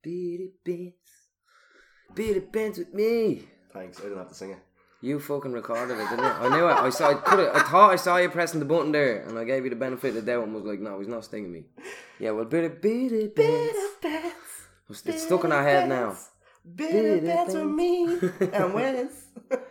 Billy Benz with me. Thanks, I didn't have to sing it. You fucking recorded it, didn't you? I knew it. I thought I saw you pressing the button there, and I gave you the benefit of the doubt and was like, no, he's not stinging me. Yeah, well, Billy Benz. It's stuck in our head now. Billy Benz with me and Wes.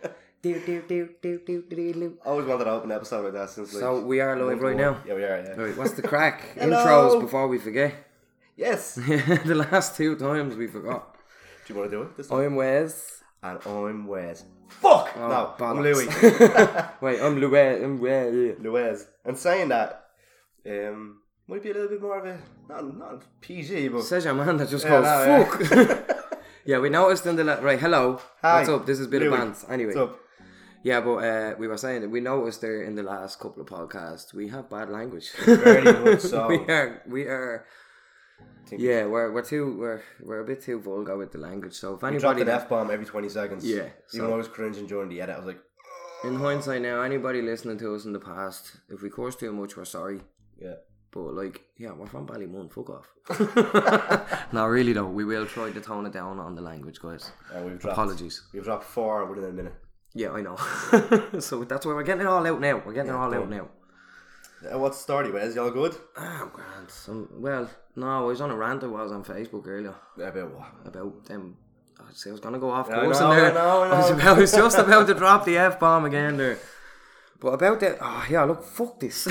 I always wanted to open an episode like that since like... So we are live right now? Yeah, we are, yeah. Right, what's the crack? Hello. Intros before we forget. Yes. The last 2 times we forgot. Do you want to do it this time? I'm Wes. And I'm Wes. Fuck! Oh, no, I'm bollocks. Louis. Wait, I'm Louis. Yeah. Louis. And saying that, might be a little bit more of a, not PG, but... Says your man that just Yeah, goes, no, fuck. Yeah, we noticed in the... Right, hello. Hi. What's up? This is Billy Louis. Bands. Anyway. What's up? Yeah, but we were saying that we noticed there in the last couple of podcasts, we have bad language. Very much so. we are... Yeah, we're a bit too vulgar with the language. So if We dropped anybody... an F-bomb every 20 seconds. Yeah. Even though I was cringing during the edit, I was like... In hindsight now, anybody listening to us in the past, if we curse too much, we're sorry. Yeah. But like, yeah, we're from Ballymun, fuck off. No, really though, we will try to tone it down on the language, guys. Apologies. We've dropped 4 within a minute. Yeah, I know. So that's why we're getting it all out now. Out now. What's the story, Wes? You all good? I'm grand. Well, no, I was on a rant I was on Facebook earlier. About what? About them. I was going to go off I course know, in there. I I was just about to drop the F-bomb again there. But about that, look, fuck this.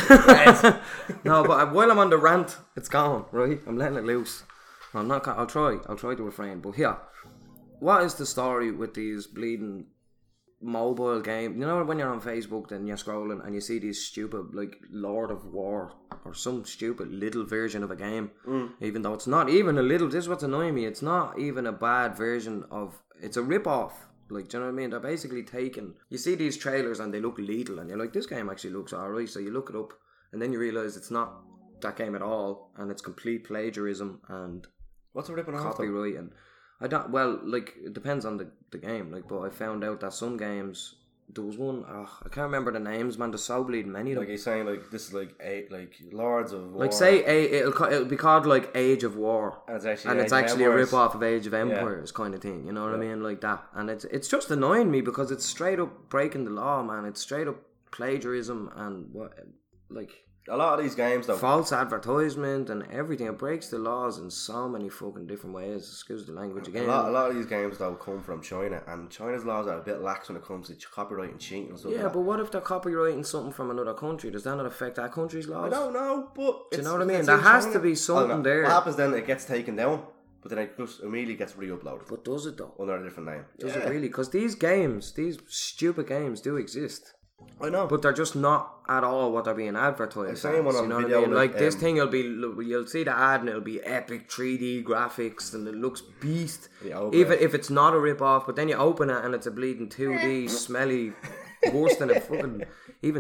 No, but while I'm on the rant, it's gone, right? I'm letting it loose. I'll try to refrain. But here, what is the story with these bleeding mobile games? You know when you're on Facebook and you're scrolling and you see these stupid, like, Lord of War or some stupid little version of a game, even though it's not even a little, this is what's annoying me, it's not even a bad version of, it's a rip-off. Like, do you know what I mean? They're basically taking... You see these trailers and they look lethal and you're like, this game actually looks alright. So you look it up and then you realise it's not that game at all and it's complete plagiarism and... What's a ripping off? Copyright and... I don't... Well, like, it depends on the game. Like, but I found out that some games... There was one... I can't remember the names, man. There's so bleeding many of them. Like you're saying, like, this is like Lords of War. Like, say, it'll be called, like, Age of War. And it's actually a rip-off of Age of Empires kind of thing. You know what I mean? Like that. And it's just annoying me because it's straight up breaking the law, man. It's straight up plagiarism and what... Like... A lot of these games, though... False advertisement and everything. It breaks the laws in so many fucking different ways. Excuse the language again. A lot of these games, though, come from China. And China's laws are a bit lax when it comes to copyright and cheating and stuff like that. But what if they're copyrighting something from another country? Does that not affect that country's laws? I don't know, but... Do you know what I mean? There has to be something there. What happens then, it gets taken down, but then it just immediately gets re-uploaded. But does it, though? Under a different name. Does it really? Because these games, these stupid games do exist. I know. But they're just not at all what they're being advertised as. Same one on you know video, what I mean? Like this thing, you'll see the ad and it'll be epic 3D graphics and it looks beast. Even if it's not a rip-off, but then you open it and it's a bleeding 2D, smelly, worse than a fucking... Even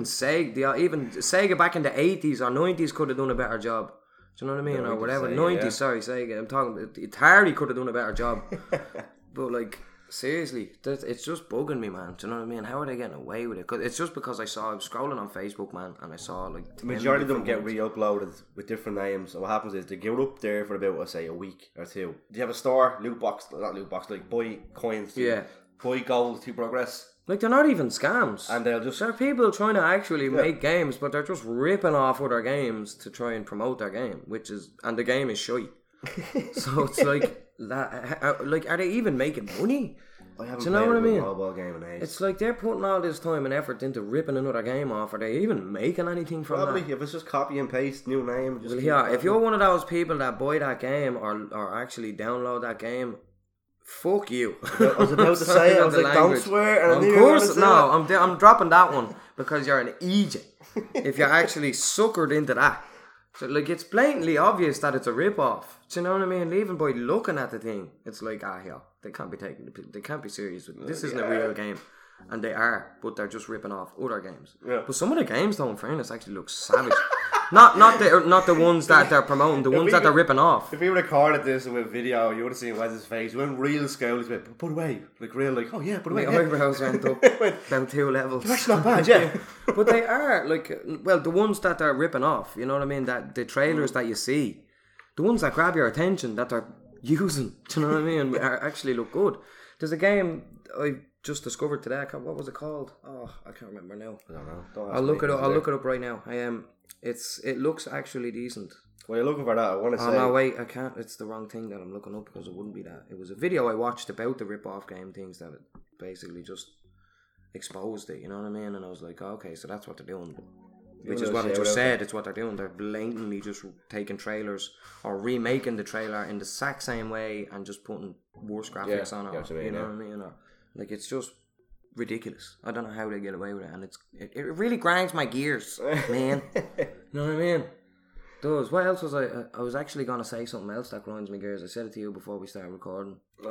Sega back in the 80s or 90s could have done a better job. Do you know what I mean? Or whatever. Sega, 90s, sorry, Sega. I'm talking... Atari could have done a better job. But like... Seriously, it's just bugging me, man. Do you know what I mean? How are they getting away with it? Cause it's just because I was scrolling on Facebook, man, and I saw like the majority of them get re-uploaded with different names. And what happens is they get up there for about, say, a week or two. Do you have a store, like buy coins, buy gold to progress? Like they're not even scams, and they'll just... There are people trying to actually make games, but they're just ripping off other games to try and promote their game, and the game is shite. So it's like that. Like, are they even making money? I haven't played a mobile game in ages. It's like they're putting all this time and effort into ripping another game off. Are they even making anything from that? Probably, if it's just copy and paste, new name. Well, yeah, if you're one of those people that buy that game or actually download that game, fuck you. I was about to say, I was like, don't swear. And of course, no, I'm dropping that one because you're an idiot. If you're actually suckered into that. So, like, it's blatantly obvious that it's a rip-off. Do you know what I mean? Even by looking at the thing, it's like, they can't be serious with it. This isn't a real game. And they are, but they're just ripping off other games. Yeah. But some of the games, though, in fairness, actually look savage. not the ones that they're promoting, the ones that they're ripping off. If we recorded this with video, you would have seen Wes's face. He went real scowly, but put away. Like, real, like, oh yeah, put away. My eyebrows went up about 2 levels. That's not bad, yeah. But they are, like, well, the ones that they're ripping off, you know what I mean? That the trailers that you see, the ones that grab your attention, that they're using. Do you know what I mean? Actually look good. There's a game I just discovered today. What was it called? Oh, I can't remember now. I don't know. I'll look it up. I'll look it up right now. It looks actually decent. Well, you're looking for that. I want to say. Oh no, wait! I can't. It's the wrong thing that I'm looking up because it wouldn't be that. It was a video I watched about the rip-off game things that it basically just exposed it. You know what I mean? And I was like, oh, okay, so that's what they're doing. Which is what I just said. It's what they're doing. They're blatantly just taking trailers or remaking the trailer in the exact same way and just putting worse graphics on it. You know what I mean? Like it's just ridiculous. I don't know how they get away with it, and it really grinds my gears, man. You know what I mean? It does. What else was I was actually gonna say something else that grinds my gears. I said it to you before we started recording. I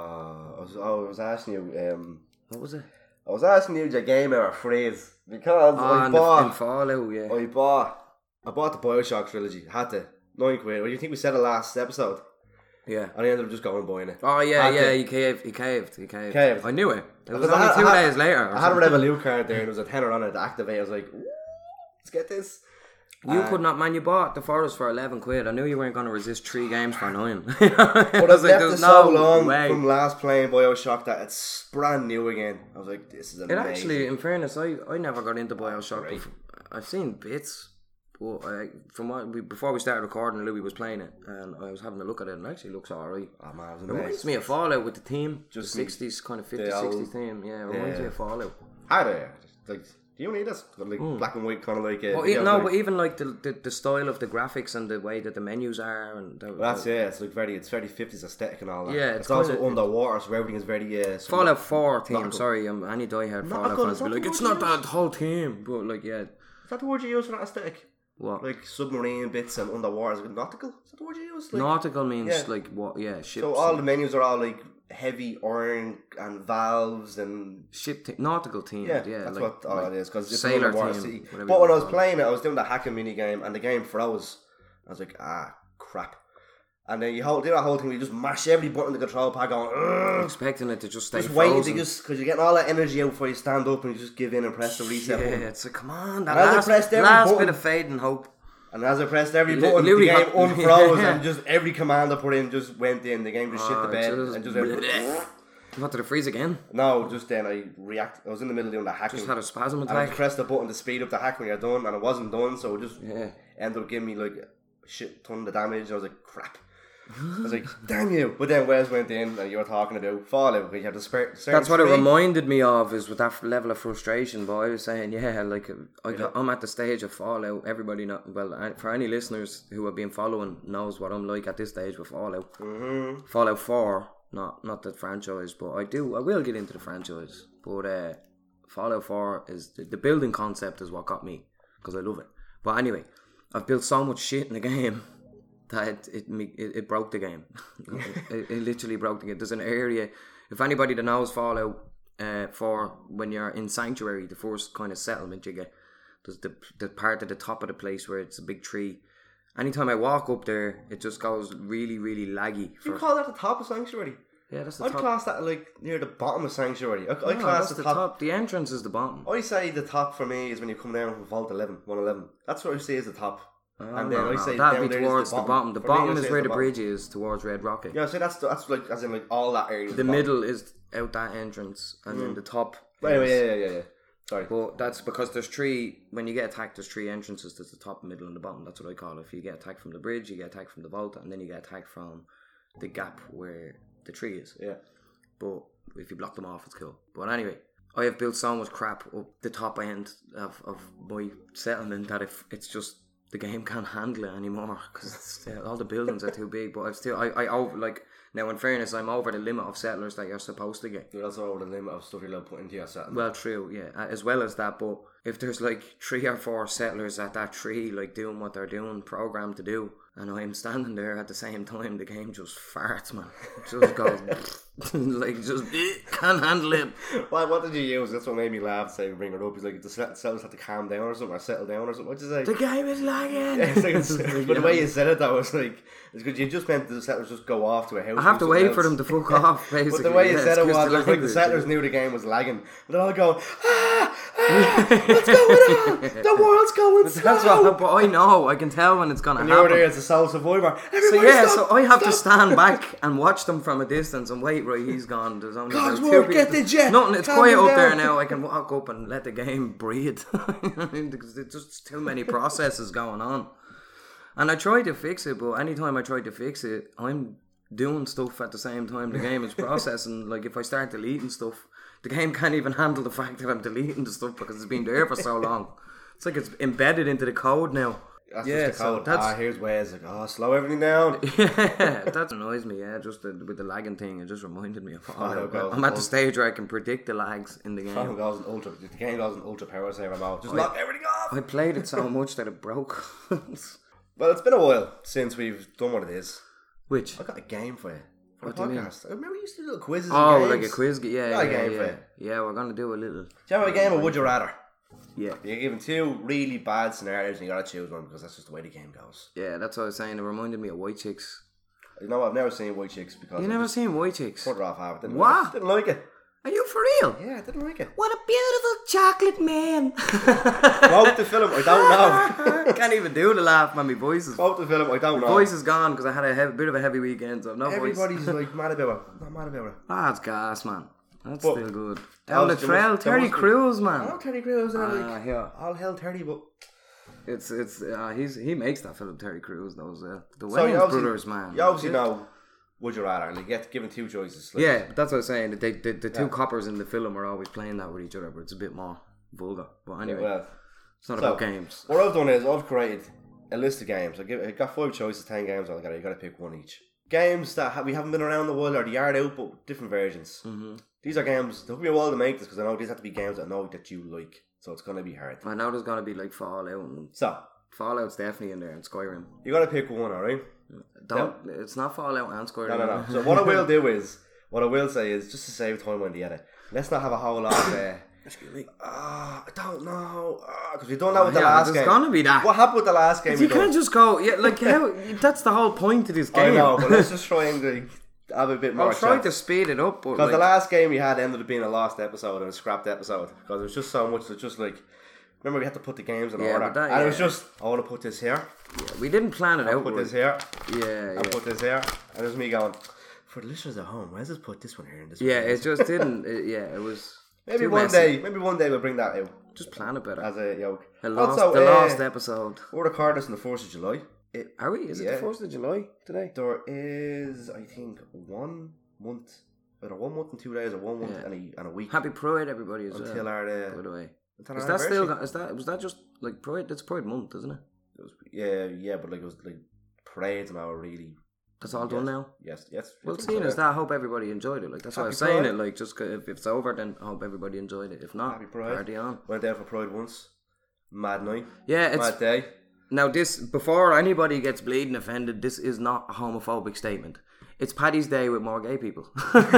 was asking you. What was it? I was asking you your game or phrase because I bought in Fallout. Yeah. I bought the BioShock trilogy. Had to £9. What do you think we said the last episode? Yeah. And I ended up just going and buying it. Oh yeah, he caved. I knew it. It was only 2 days later. I had a Revolut card there and there was a tenner on it to activate. I was like, let's get this. You could not, man. You bought The Forest for £11. I knew you weren't going to resist 3 games for 9. But I've left it so long from last playing BioShock that it's brand new again. I was like, this is amazing. It actually, in fairness, I never got into BioShock before. I've seen bits. But before we started recording, Louis was playing it and I was having a look at it and it actually looks alright. Oh man, it was amazing. It reminds me of Fallout with the theme. Just the 60s, kind of 50s, 60s theme. Yeah, it reminds me of Fallout. Do you need this? Like black and white, kind of like. But even like the style of the graphics and the way that the menus are, and it's like it's very 50s aesthetic and all that. Yeah, it's also underwater, so everything is very. Fallout 4 theme. Sorry, any diehard Fallout fans will be like, it's not that whole theme, but like Is that the word you use for that aesthetic? What? Like submarine bits and underwater. Is it nautical? Is that the word you use? Like, nautical means like what? Yeah, ships. So all the menus are all like heavy iron and valves and nautical themed. Yeah, that's like, what all it is because it's sailor underwater theme, city. But when I was playing it, I was doing the hacking mini game and the game froze. I was like, crap. And then you do that whole thing where you just mash every button on the control pad going, expecting it to just stay just frozen. waiting because you're getting all that energy out before you stand up and you just give in and press the reset button. Yeah, it's like, come on, that last bit of faith and hope. And as I pressed every button, the game unfroze and just every command I put in just went in. The game just shit the bed and just went. What, did it freeze again? No, just then I was in the middle of doing the hacking. Just had a spasm attack. And I just pressed the button to speed up the hack when you're done, and it wasn't done, so it just ended up giving me like a shit ton of damage. I was like, crap. I was like, damn you. But then Wes went in and you were talking about Fallout, where you had to start. That's what it reminded me of, is with that level of frustration. But I was saying, I'm at the stage of Fallout. Everybody for any listeners who have been following knows what I'm like at this stage with Fallout. Mm-hmm. Fallout 4, not the franchise, but I will get into the franchise. But Fallout 4 is the building concept is what got me, because I love it. But anyway, I've built so much shit in the game that it broke the game. it literally broke the game. There's an area, if anybody that knows Fallout 4, when you're in Sanctuary, the first kind of settlement you get, there's the part at the top of the place where it's a big tree. Anytime I walk up there, it just goes really, really laggy. You call that the top of Sanctuary? Yeah, that's the top. I'd class that like near the bottom of Sanctuary. I class that's the top. The entrance is the bottom. I say the top for me is when you come down from Vault 111. That's what I say is the top. And then I say that'd be towards the bottom. The bottom is where the bridge is, towards Red Rocket. Yeah, so that's like as in like all that area. The middle is out that entrance, and then the top. Yeah. Sorry, but that's because there's 3. When you get attacked, there's 3 entrances. There's the top, middle, and the bottom. That's what I call it. If you get attacked from the bridge, you get attacked from the vault, and then you get attacked from the gap where the tree is. Yeah. But if you block them off, it's cool. But anyway, I have built so much crap up the top end of my settlement that if it's just the game can't handle it anymore because all the buildings are too big. But I've still I over like now. In fairness, I'm over the limit of settlers that you're supposed to get. You're also over the limit of stuff you're allowed to put into your settlement. Well, true, yeah, as well as that. But if there's like 3 or 4 settlers at that tree, like doing what they're doing, programmed to do, and I'm standing there at the same time, the game just farts, man. It just goes like just can't handle it. What did you use? That's what made me laugh. Say bring it up. He's like the settlers have to calm down or something, or settle down or something. What'd you say? The game is lagging. Yeah, but the way you said it, that was like it's because you just meant the settlers just go off to a house. I have to wait for them to fuck off. Basically, but the way you said it was like the settlers knew the game was lagging, and they're all going What's going on? The world's going slow. That's what, but I know, I can tell when it's gonna And happen. you're there as a sole survivor. So yeah, so I have to stand back and watch them from a distance and wait. Right, he's gone. There's only about 2 Cogsworth, people. get the jet. Nothing. It's Calm quiet him up there down. now. I can walk up and let the game breathe. Because there's just too many processes going on. And I tried to fix it, but anytime I tried to fix it, I'm doing stuff at the same time the game is processing. Like if I start deleting stuff, the game can't even handle the fact that I'm deleting the stuff because it's been there for so long. It's like it's embedded into the code now. That's Yeah, just the code. so Here's Wes. Like, slow everything down. Yeah, that annoys me. Yeah, just with the lagging thing, it just reminded me of all Oh, that. God. I'm at the stage where I can predict the lags in the The game. game goes in ultra power saver mode. Just knock everything off. I played it so much that it broke. Well, it's been a while since we've done one of these. Which? I got a game for you. For What the do you mean? podcast. I remember we used to do little quizzes. Oh, and like games. a quiz? Yeah, Got a yeah, game for yeah. you. Yeah, we're gonna do a little. Do you have a game of Would You Rather? Yeah, You're given 2 really bad scenarios and you gotta choose one because that's just the way the game goes. yeah. That's what I was saying. It reminded me of White Chicks. You know what? I've never seen White Chicks because You I never just seen White Chicks? put it off half. Didn't What? Like it. Didn't like it. Are you for real? Yeah, I didn't like it. What a beautiful chocolate man. Quote the film, I don't know. I can't even do the laugh, man. My voice is Quote the film, I don't know. voice is gone because I had a bit of a heavy weekend, so I've no voice. Everybody's like mad about it. Not mad about it. That's gas, man. That's But- still good. Down the there trail, must- there Terry must be- Crews, I man. know Terry Crews and like Yeah. all hell Terry, but It's he makes that film, Terry Crews. Those the so Wayans you obviously, brothers, man. you obviously Yeah. know Would You Rather, and you get given 2 choices. Like, Yeah, that's what I was saying. The two coppers in the film are always playing that with each other, but it's a bit more vulgar. But anyway, well, it's not so- about games. what I've done is I've created a list of games. I got 5 choices, 10 games altogether. You got to pick one each. Games that we haven't been around the world or the yard out, but different versions. Mm-hmm. These are games. There will be a while to make this because I know these have to be games that I know that you like. So it's gonna be hard. I know there's gonna be like Fallout, and So Fallout's definitely in there, and Skyrim. you got to pick one, all right? Don't. It's not Fallout and Skyrim. No. So what I will do is, what I will say is, just to save time on the edit, let's not have a whole lot of. Excuse me. I don't know, because we don't know with the Yeah, last there's game. gonna be that. What happened with the last game? You we done? can't just go. Yeah, like how? That's the whole point of this I game. know, but let's just try and have a bit more. I'll try to speed it up, but Because the like, last game we had ended up being a lost episode and a scrapped episode because it was just so much that just like. Remember, we had to put the games in Yeah, order, but that- and it was yeah. just I want to put this here, we didn't plan it I'll out. put this right. here, Yeah, I'll yeah. put this here, and there's me going. For the listeners at home, let's just put this one here and this Yeah, one. it just didn't. It was Maybe too one messy. day we'll bring that out Just plan it better. as a yoke. The last Also, episode. we're recording this on the 1st of July. Are we? Is it Yeah. the 1st of July today? There is, I think, 1 month, either 1 month and 2 days, or 1 month Yeah. and a week Happy Pride, everybody, as until well. our By the way, until is our that still? anniversary. Was that just like Pride? That's Pride month, isn't it? It was, yeah, but like it was like parades and all really. That's all done now. Yes. Well, I think seeing so, as yeah. that, I hope everybody enjoyed it. Like that's why I Happy was saying Pride. it. Like just if it's over, then I hope everybody enjoyed it. If not, Happy Pride. party on. Went there for Pride once. Mad night. Yeah, it's Mad day. now this before anybody gets bleeding offended. This is not a homophobic statement. It's Paddy's Day with more gay people.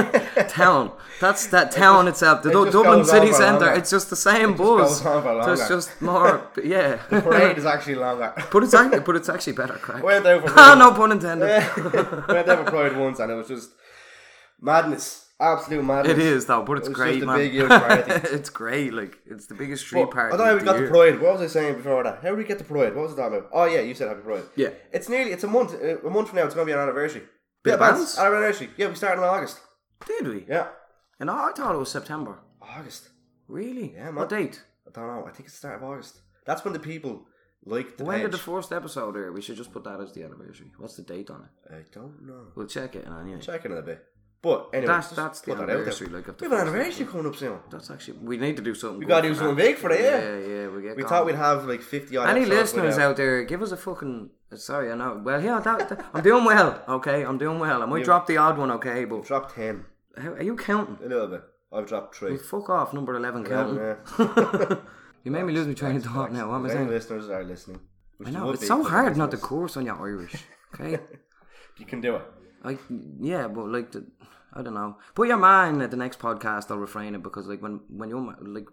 Town. That's that town itself. The it just Dublin goes city on for centre. longer. It's just the same It just buzz. goes on for So it's longer. just more. Yeah. Parade is actually longer. But it's actually better crack. Went there for Ah, Pride. no pun intended. Went there for Pride once, and it was just madness. Absolute madness. It is though, but it's It was great, just a man. big huge party. It's great. Like it's the biggest street But party. I don't know how of we the got to year. Pride. What was I saying before that? How did we get to Pride? What was it talking about? Oh yeah, you said Happy Pride. Yeah. It's a month. A month from now, it's going to be our anniversary. Bit of bands. bands? Our anniversary. Yeah, we started in August. Did we? Yeah. And I thought it was September. August. Really? Yeah, man. What date? I don't know. I think it's the start of August. That's when the people like the When page. did the first episode air? We should just put that as the anniversary. What's the date on it? I don't know. We'll check it anyway. Check it in a bit. But anyway, That's just the put that out there. anniversary. Like of the We have an first anniversary episode. coming up soon. That's actually we need to do something. We good got to do for something that. big for it, yeah. Yeah, we get. We going. thought we'd have like 50 odd Any episodes listeners without- out there, give us a fucking. Sorry, I know. Well, yeah, I'm doing well. Okay, I'm doing well. I might drop the odd one. Okay, but Dropped 10. how, are you counting? A little bit. I've dropped 3. Well, fuck off, number 11 counting. Yeah. You made me lose my train of thought now. What am I Any saying? listeners are listening. Which I there know would it's be so for hard not to listeners. course on your Irish. Okay, You can do it. yeah, but like I don't know. Put your man at the next podcast. I'll refrain it because like when you're like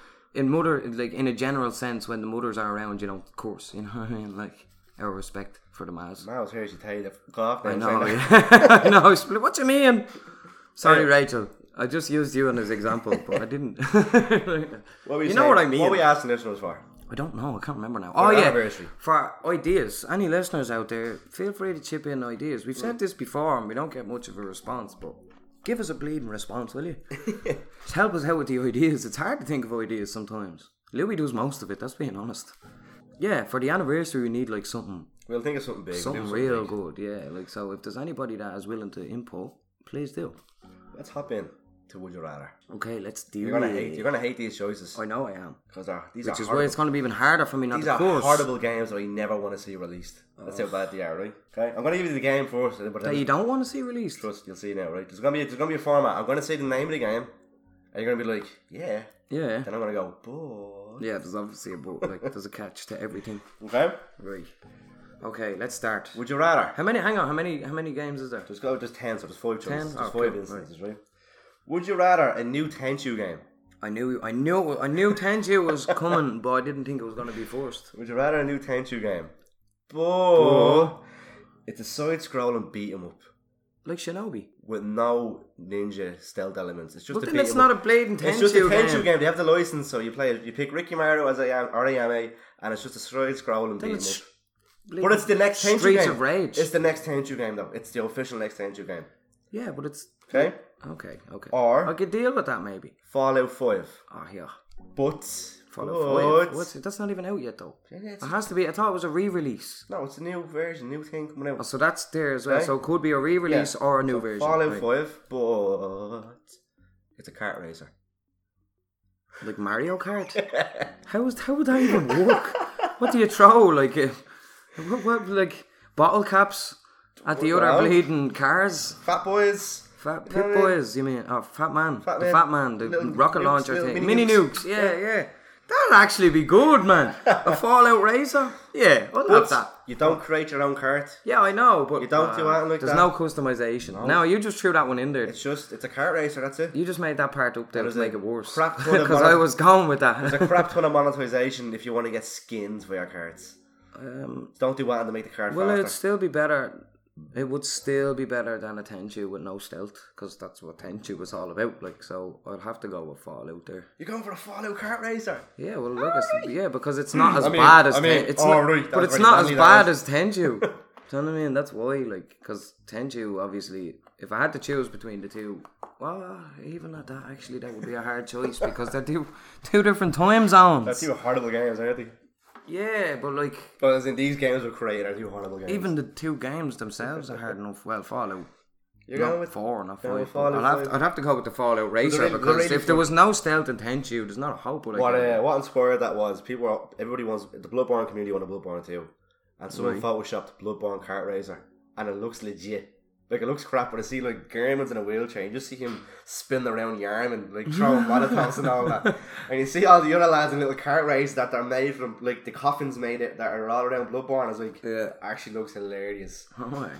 in mother like in a general sense when the mothers are around, you don't course. You know what I mean? Like our respect for the mass. Now it's here to tell you to fuck off. I now, know. saying Yeah. I know. What you mean? Sorry, Yeah. Rachel. I just used you as an example, but I didn't. What you know what I mean? What are we asking listeners for? I don't know. I can't remember now. For anniversary. For ideas. Any listeners out there, feel free to chip in ideas. We've said this before, and we don't get much of a response, but give us a bleeding response, will you? Just help us out with the ideas. It's hard to think of ideas sometimes. Louis does most of it. That's being honest. Yeah, for the anniversary, we need like something. We'll think of something big. Something real good. Yeah, like so. If there's anybody that is willing to input, please do. Let's hop in to Would You Rather. Okay, let's do You're gonna hate these choices. I know I am. Because which is why it's going to be even harder for me not to These are curse. horrible games that I never want to see released. That's how bad they are, right? Okay, I'm going to give you the game first. But that you don't want to see released? Trust, you'll see now, right? There's going to be a format. I'm going to say the name of the game, and you're going to be like, yeah. Yeah. Then I'm going to go, but... Yeah, there's obviously a but. Like, there's a catch to everything. Okay? Right. Okay, let's start. Would you rather? Hang on, how many games is there? There's 10, so there's 5 choices. 10? There's Oh, 5 cool. instances, right? Would you rather a new Tenchu game? I knew Tenchu was coming, but I didn't think it was going to be first. Would you rather a new Tenchu game? But it's a side-scrolling beat-em-up. Like Shinobi. With no ninja stealth elements. It's just But a then beat 'em it's up. not a blatant Tenchu game. It's just a Tenchu game. They have the license, so you play it. You pick Ricky Mario as Oriyame, and it's just a side-scrolling Then beat 'em it's up. But it's the next Tenchu Streets game. of Rage. It's the next Tenchu game, though. It's the official next Tenchu game. Yeah, but it's... Okay? Okay. Or- I could deal with that, maybe. Fallout 5. Oh, yeah. But... Fallout 5. That's not even out yet, though. Yeah, It has to be... I thought it was a re-release. No, it's a new version, new thing coming Oh, out. so that's there as well. Okay. So it could be a re-release or a new version. Fallout Right. 5, but... It's a kart racer. Like Mario Kart? how would that even work? What do you throw? Like, like bottle caps at the other bleeding cars? Fat boys. Fat Pit Boys, you mean? Oh, Fat Man. Fat The Man. Fat Man, the Little rocket nukes, launcher little thing. mini Mini nukes. nukes, yeah. That'd actually be good, man. A Fallout racer? Yeah, I'd love that. You don't create your own kart. Yeah, I know, but... You don't do anything like there's that. no customization. No, you just threw that one in there. It's a kart racer, that's it. You just made that part up there to There's make a it worse. crap ton of Because I was going with There's that. a crap ton of monetization if you want to get skins for your carts. Don't do anything to make the cart Well, faster. it'd still be better. It would still be better than a Tenchu with no stealth, because that's what Tenchu was all about. Like, so I'd have to go with Fallout there. You're going for a Fallout kart racer? Yeah, well, like yeah, because it's not as bad as it's not, right, but that's it's very not as manly, bad that as Tenchu. Do you know what I mean? That's why, like, because Tenchu, obviously, if I had to choose between the two, well, even at that, actually, that would be a hard choice because they're two different time zones. That's two horrible games, aren't they? Yeah, but like, But as in these games were created are two horrible games. even the two games themselves are hard enough. Well, Fallout. You're going Not with 4, not going 5. with Fallout 5. I'd have to go with the Fallout Racer they're because really if there fun. was no stealth in Tenchu, there's not a hope. What inspired that was everybody wants the Bloodborne community wanted Bloodborne 2, and someone Right. photoshopped Bloodborne kart racer, and it looks legit. Like, it looks crap, but I see like German's in a wheelchair. You just see him spinning around the arm and like throwing molotovs and all that. And you see all the other lads in little kart races that are made from like the coffins made it that are all around Bloodborne. It's like actually looks hilarious. Oh,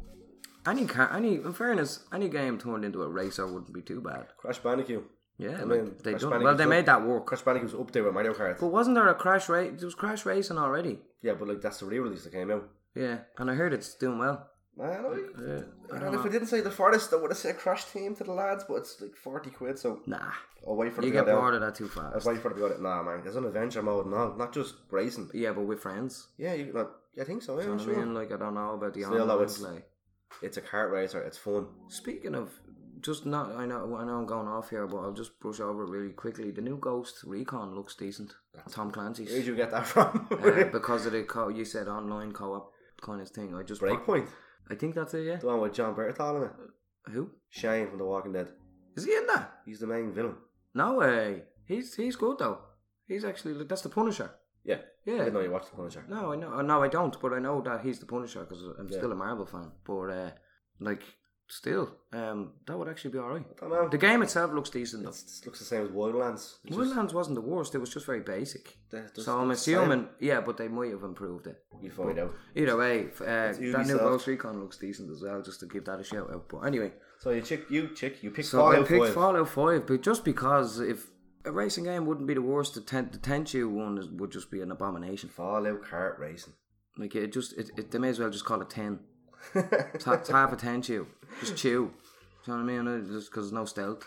in fairness, any game turned into a racer wouldn't be too bad. Crash Bandicoot. Yeah, I like, mean, they Crash done. Bandicoot's Well, they up- made that work. Crash Bandicoot's up there with Mario Kart. But wasn't there a Crash Race? There was Crash Racing already. Yeah, but like that's the re-release that came out. Yeah, and I heard it's doing well. I don't know. I And don't if know. I didn't say the farthest, I would have said Crash Team to the lads, but it's like 40 quid, so Nah, I'll wait for it you to go get down. bored of that too I'll fast. wait for it to go down. Nah, man, there's an adventure mode and all, not just racing. Yeah, but with friends. Yeah, I think so, yeah, You know what sure. I mean? Like, I don't know about the Still, though, online it's- play. It's a kart racer, it's fun. Speaking of, just not, I know I'm going off here, but I'll just brush over it really quickly. The new Ghost Recon looks decent. Tom Where Clancy's. did you get that from? Because of the you said online co-op kind of thing. I just Breakpoint. I think that's it. Yeah. The one with John Bertal in it. Who Shane from The Walking Dead. is he in that? He's the main villain. No way. He's good though. He's actually like, that's the Punisher. Yeah. I Yeah. didn't know you watched The Punisher. No, I know. No, I don't. But I know that he's the Punisher because I'm still a Marvel fan. But like, still, that would actually be alright. I don't know. The game itself looks decent though. It looks the same as Wildlands. It's just- Wildlands wasn't the worst. It was just very basic. just- So I'm it's the same. assuming, yeah, but they might have improved it. You find out. Either way, that new Ubisoft. Ghost Recon looks decent as well. Just to give that a shout out. But anyway, So you picked so I Fallout picked 5. Fallout 5, but just because if a racing game wouldn't be the worst, the Tenchu one would just be an abomination. Fallout kart racing. Like they may as well just call it 10. It's half a Tenchu. Just chew. Do you know what I mean? Just because there's no stealth.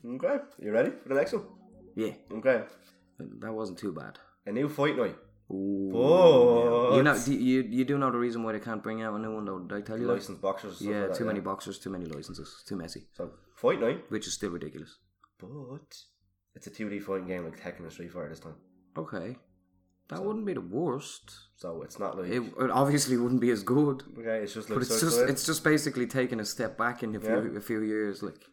Okay, you ready for the next one? Yeah, Okay. that wasn't too bad. A new fight night. Ooh, But you know, you do know the reason why they can't bring out a new one though? Did I tell you that? licensed boxers. Stuff Yeah, like that, too many boxers, too many licenses, too messy. So fight night, Which is still ridiculous. but it's a 2D fighting game like Tekken and Street Fighter this time. Okay, that wouldn't be the worst. So it's not like It obviously wouldn't be as good, okay, it's just like but it's just basically taking a step back in a few years, like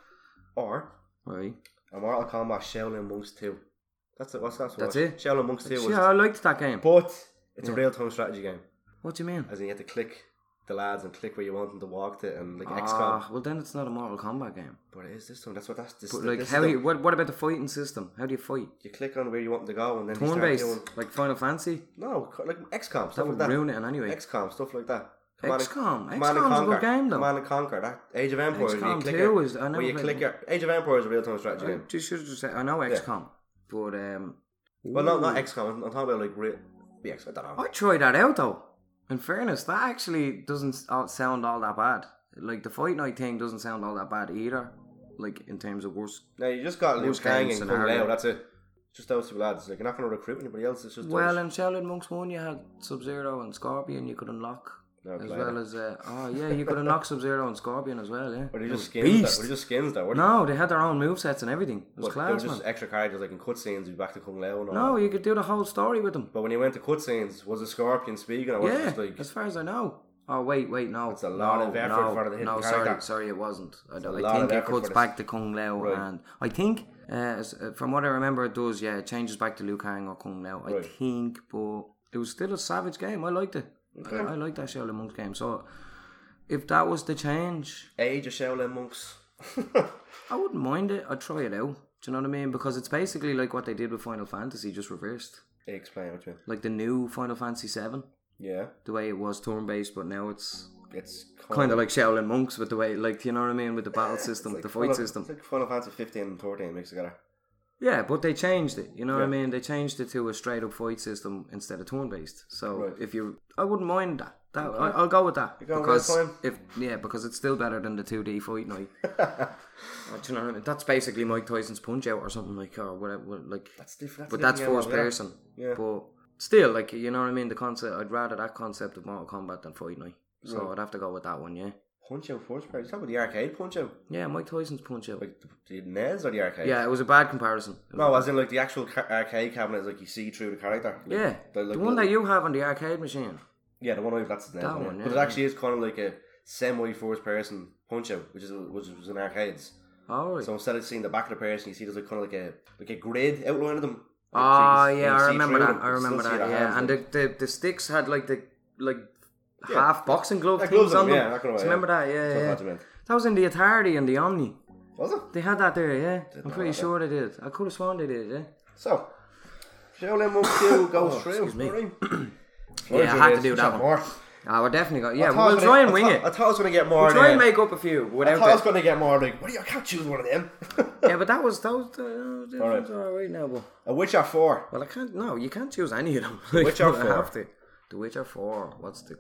or right. a Mortal Kombat Shaolin Monks 2. That's it. That's it. Shaolin Monks 2 was, Yeah, I liked that game. but it's a real-time strategy game. What do you mean? As in you have to click the lads and click where you want them to walk to, and like XCOM. Ah, well then it's not a Mortal Kombat game. But it is this one. That's what that's this. But this like, is how the- you, what about the fighting system? How do you fight? you click on where you want them to go, and then you Turn start based, doing like Final Fantasy. no, like XCOM That stuff like would that. ruin it in any way. XCOM stuff like that. XCOM. Command and XCOm's a Conquer. good game though. Command and Conquer. That Age of Empires. where XCOM you click 2 it- is. I never where you played click it. your Age of Empires is a real-time strategy game. You should just say I know XCOM, but Well, not XCOM. I'm talking about like real. Yeah, I don't know. I tried that out though. In fairness, that actually doesn't sound all that bad. Like the Fight Night thing doesn't sound all that bad either. Like in terms of worst. No, you just got Liu Worst Kang game and Kung scenario. Lao. That's it. Just those two lads. Like you're not going to recruit anybody else. It's just Well, those. in Shaolin Monks 1 you had Sub-Zero and Scorpion you could unlock. No, As Glider. well as you could unlock Sub-Zero and Scorpion as well, yeah. But they It just was skins. beast. That. But they just skins that. Weren't No, they had their own movesets and everything. It was But they were class, just man. extra characters like in cutscenes. You'd be back to Kung Lao and all. No, that. you could do the whole story with them. But when you went to cutscenes, was a Scorpion speaking or was it Yeah, just like as far as I know. Oh wait, no. It's a lot of effort for the hidden No, character. sorry, it wasn't. I a lot think of it effort cuts for back to Kung Lao, Right. and I think, from what I remember, it does. Yeah, it changes back to Liu Kang or Kung Lao. I Right. think, but it was still a savage game. I liked it. Okay. I liked that Shaolin Monks game. So, if that was the change, Age of Shaolin Monks? I wouldn't mind it. I'd try it out. Do you know what I mean? Because it's basically like what they did with Final Fantasy, just reversed. Explain what you mean. Like the new Final Fantasy 7, Yeah, the way it was turn based, but now it's it's kind of like Shaolin Monks with the way, like, you know what I mean, with the battle system, like the fight system. It's like Final Fantasy 15 and 13 mixed together. Yeah, but they changed it. You know what I Yeah. mean? They changed it to a straight up fight system instead of turn based. So Right. I wouldn't mind that. I'll go with that. You're going with that because because it's still better than the 2D fight night. Do you know what I mean? That's basically Mike Tyson's Punch Out or something like, or whatever. Like, That's different. but that's first person. Yeah. But still, like, you know what I mean? The concept. I'd rather that concept of Mortal Kombat than Fight Night. So Right. I'd have to go with that one. Yeah. Punch Out first person. You talking about the arcade Punch Out? Yeah, Mike Tyson's Punch Out. Like the NES or the arcade? Yeah, it was a bad comparison. It was No, as in like the actual arcade cabinet is like you see through the character. Like, Yeah, like the one the- that you have on the arcade machine. Yeah, the one I that's the NES That one. one, But it yeah. actually is kind of like a semi first person Punch Out, which was in arcades. Oh, right. So instead of seeing the back of the person, you see there's like kind of like a grid outline of them. Oh, So you yeah, I see remember through that. them. I You still remember see that. their Yeah, hands, and like- the sticks had like Yeah. half boxing glove Yeah, things gloves on on them. them, yeah, that kind of Do way, you remember that? So Yeah, that's yeah. what you meant. That was in the Atari and the Omni. Was it? They had that there. Yeah, I'm know pretty that. sure they did. I could have sworn they did. Yeah. So, Shaolin Monks 2 goes through. excuse me. Right? Yeah, I had to do that one. More. Ah, we're definitely going. I Yeah, thought I we'll was try gonna- and wing it. I thought I was going to get more. We'll try and than- make up a few I without thought I was it. going to get more like, what do you, I can't choose one of them. Yeah, but that was Alright. alright now. But A Witcher 4. well, I can't. No, you can't choose any of them. Witcher I 4. have to. The Witcher 4. What's the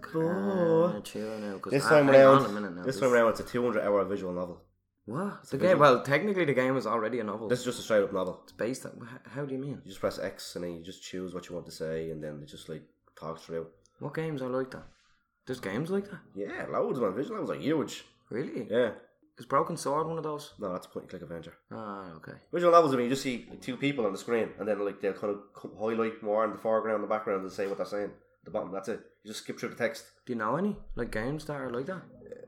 tune now? 'Cause This hang time on a minute now. around, this time around, it's a 200-hour visual novel. What? The game? Well, technically, the game is already a novel. This is just a straight-up novel. It's based on. How do you mean? You just press X and then you just choose what you want to say, and then it just like talks through. What games are like that? There's games like that. Yeah, loads man. Visual novels are huge. Really? Yeah. Is Broken Sword one of those? No, that's a point-and-click adventure. Ah, okay. Visual novels, I mean, you just see like, two people on the screen, and then like they'll kind of highlight more in the foreground, and the background, and say what they're saying. At the bottom, that's it. You just skip through the text. Do you know any like games that are like that?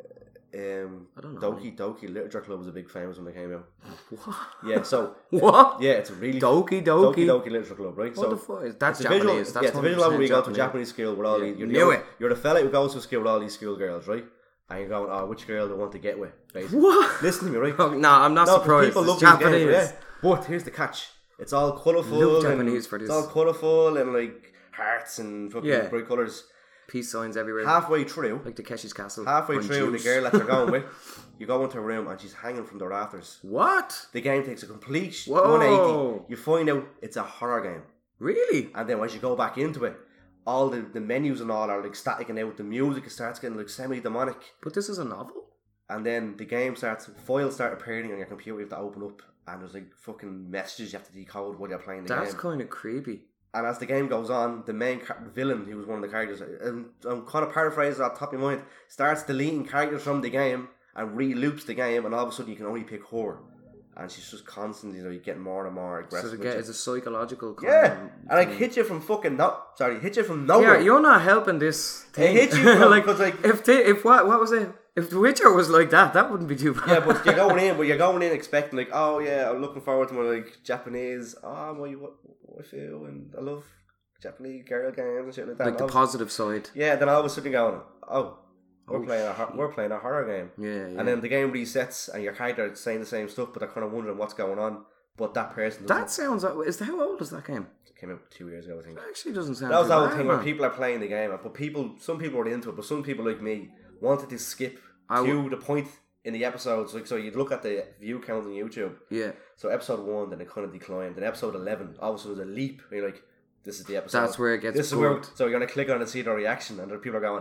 I don't know. Doki Literature Club was a big famous when they came out. What? Yeah, so What? yeah, it's a really Doki. Doki Literature Club, right? What the fuck? That's it's a visual, Japanese. That's yeah, it's a visual novel where you go to 100% Japanese school with all Yeah, these. knew it. You're the fella who goes to school with all these schoolgirls, right? And you're going, oh, which girl do I want to get with? Basically. What? Listen to me, right? Oh, no, I'm not No, surprised. people It's love these Japanese. games, yeah. But here's the catch: it's all colourful. Love and Japanese for this. It's all colourful and like hearts and fucking Yeah. bright colours. Peace signs everywhere. Halfway through, like Takeshi's Castle. halfway on through, juice. the girl that you're going with, you go into a room and she's hanging from the rafters. What? The game takes a complete Whoa. 180. You find out it's a horror game, Really? and then once you go back into it, all the menus and all are like static and out. The music starts getting like semi-demonic. But this is a novel? And then the game starts, files start appearing on your computer. You have to open up, and there's like fucking messages you have to decode while you're playing the game. That's kind of creepy. And as the game goes on, the main villain, who was one of the characters, and I'm kind of paraphrasing off the top of your mind, starts deleting characters from the game and re-loops the game, and all of a sudden you can only pick her. And she's just constantly, getting more and more aggressive. So it's a psychological and like hit you from nowhere. Yeah, you're not helping this thing. It hits you from, like, cause like if what was it? If The Witcher was like that wouldn't be too bad. Yeah, but you're going in expecting like, oh yeah, I'm looking forward to my like Japanese. Oh, what I feel, and I love Japanese girl games and shit like that. Like the positive side. Yeah, then all of a sudden going, we're playing a horror game. Yeah. And then the game resets, and your character is saying the same stuff, but they're kind of wondering what's going on. But that person doesn't. That sounds. How old is that game? It came out 2 years ago, I think. It actually doesn't sound. That was the whole bad, thing man. where people are playing the game, but some people were into it, but some people like me wanted to skip to the point in the episodes. Like, so you'd look at the view count on YouTube. Yeah. So episode 1, then it kind of declined. Then episode 11, also was a leap. And you're like, this is the episode. That's where it gets. So you're gonna click on it and see their reaction, and people are going,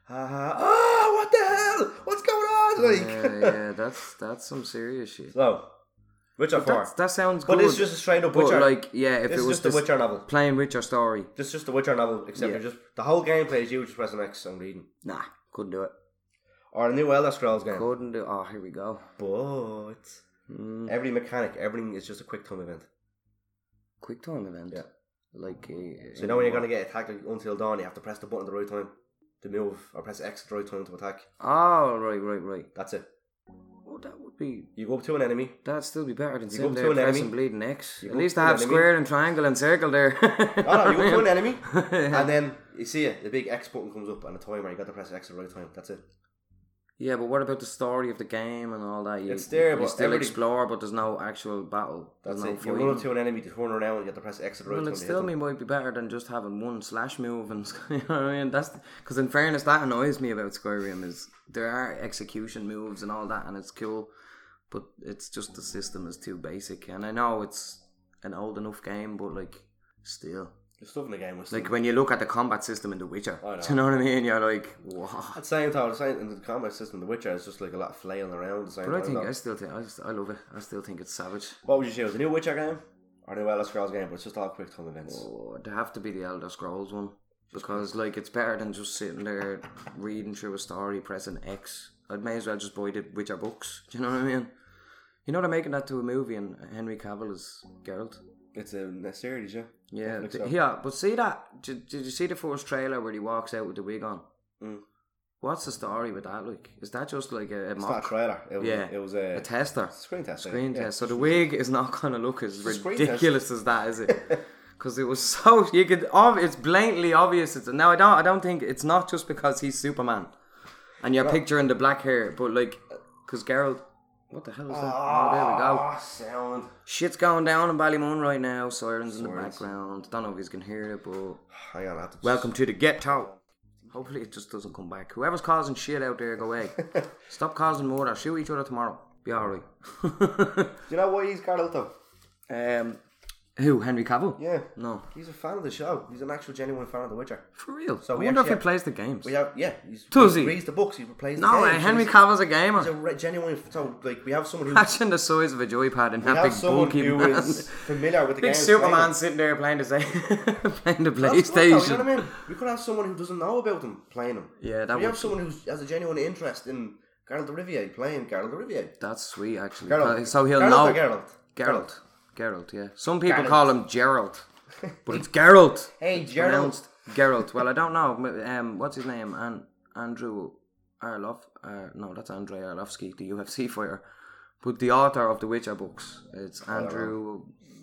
what the hell? What's going on? Like, yeah, that's some serious shit. So, Witcher 4. That sounds good. But it's just a straight up Witcher. But like, yeah, if this it was just the Witcher novel, playing Witcher story, this is just the Witcher novel, except you're just the whole gameplay is you just pressing X and reading. Nah, couldn't do it. Or a new Elder Scrolls game. Couldn't do. Oh, here we go. But every mechanic, everything is just a quick time event. Quick time event. Yeah. Like. So when you're gonna get attacked until dawn, you have to press the button at the right time to move, or press X at the right time to attack. Oh, right. That's it. Oh, that would be. You go up to an enemy. That'd still be better than You sitting go up there to an pressing enemy. bleeding X. You At go least up I to have an enemy. square and triangle and circle there. No, you go to an enemy, and then you see it. The big X button comes up and a timer. You got to press X at the right time. That's it. Yeah, but what about the story of the game and all that? It's there, you but still everything- explore, but there's no actual battle. There's That's no it. You fighting. run up to an enemy to turn around, you have to press X at the right Well, time. it to hit still them. might be better than just having one slash move, and you know what I mean. That's because, in fairness, that annoys me about Skyrim is there are execution moves and all that, and it's cool, but it's just the system is too basic. And I know it's an old enough game, but like still, The stuff in the game was like when you look at the combat system in The Witcher, I know. do you know what I mean? You're like, wow. at the same time, in the combat system, The Witcher is just like a lot of flailing around. At the same But I time, think though. I love it. I still think it's savage. What would you choose? A new Witcher game or a new Elder Scrolls game? But it's just all quick time events. Oh, it'd have to be the Elder Scrolls one. Because like it's better than just sitting there reading through a story, pressing X. I may as well just buy the Witcher books. Do you know what I mean? You know they're making that to a movie, and Henry Cavill is Geralt. It's a series, yeah. Yeah, Netflix stuff. yeah. But see that? Did you see the first trailer where he walks out with the wig on? Mm. What's the story with that? Like, is that just like a It's not mock? a trailer. It was a tester. screen test. Screen yeah. test. So the wig is not gonna look as It's a screen ridiculous as that, is it? Because it was so you could. It's blatantly obvious. Now I don't think it's not just because he's Superman, and you're picturing the black hair, but like, because Geralt. What the hell is that? Oh, there we go. Sound. Shit's going down in Ballymun right now. Sirens in the Sirens. background. Don't know if you can hear it, but Hang on, I have to welcome to the ghetto. Hopefully it just doesn't come back. Whoever's causing shit out there, go away. Stop causing murder. Shoot each other tomorrow. Be alright. Do you know why he's Geralt though? Who? Henry Cavill? Yeah. No. He's a fan of the show. He's an actual genuine fan of The Witcher. For real. So I we wonder if actually he plays the games. He reads the books. He plays the No, games. Henry He's- Cavill's a gamer. He's a genuine. So like we have someone who. Imagine the size of a joypad in We that have big someone bulky who man. is familiar with the Big games. Superman sitting there playing the playing the That's good, though, PlayStation. you know what I mean? We could have someone who doesn't know about them playing them. Yeah, that We have would. someone who has a genuine interest in Geralt of Rivia playing Geralt of Rivia. That's sweet, actually. Geralt. So he'll Geralt know. or Geralt? Geralt, yeah. Some people Geralt. call him Geralt, but it's Geralt. Hey, Geralt. Pronounced Geralt. Well, I don't know. What's his name? Andrew Arlof. No, that's Andrei Arlovsky, the UFC fighter. But the author of the Witcher books, it's Andrew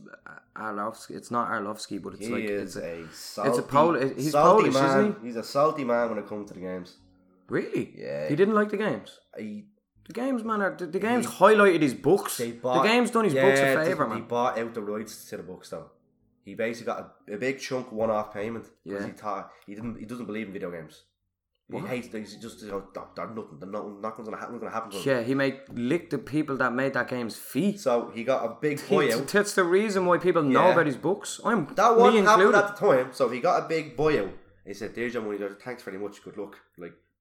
Arlovsky. It's not Arlovsky, but it's He like is a salty, it's a Polish. He's salty Polish, man. isn't he? He's a salty man when it comes to the games. Really? Yeah. He didn't like the games. He, The games, man, the games highlighted his books. The games done his books a favour, He man. bought out the rights to the books, though. He basically got a big chunk one-off payment because Yeah. he doesn't believe in video games. What? He hates. He's just they're nothing. Nothing's gonna happen to him. Yeah, he made lick the people that made that game's feet. So he got a big buyout. That's the reason why people know Yeah. about his books. That me wasn't happening included. at the time. So he got a big buyout. He said, "There's your money. Thanks very much. Good luck. Like,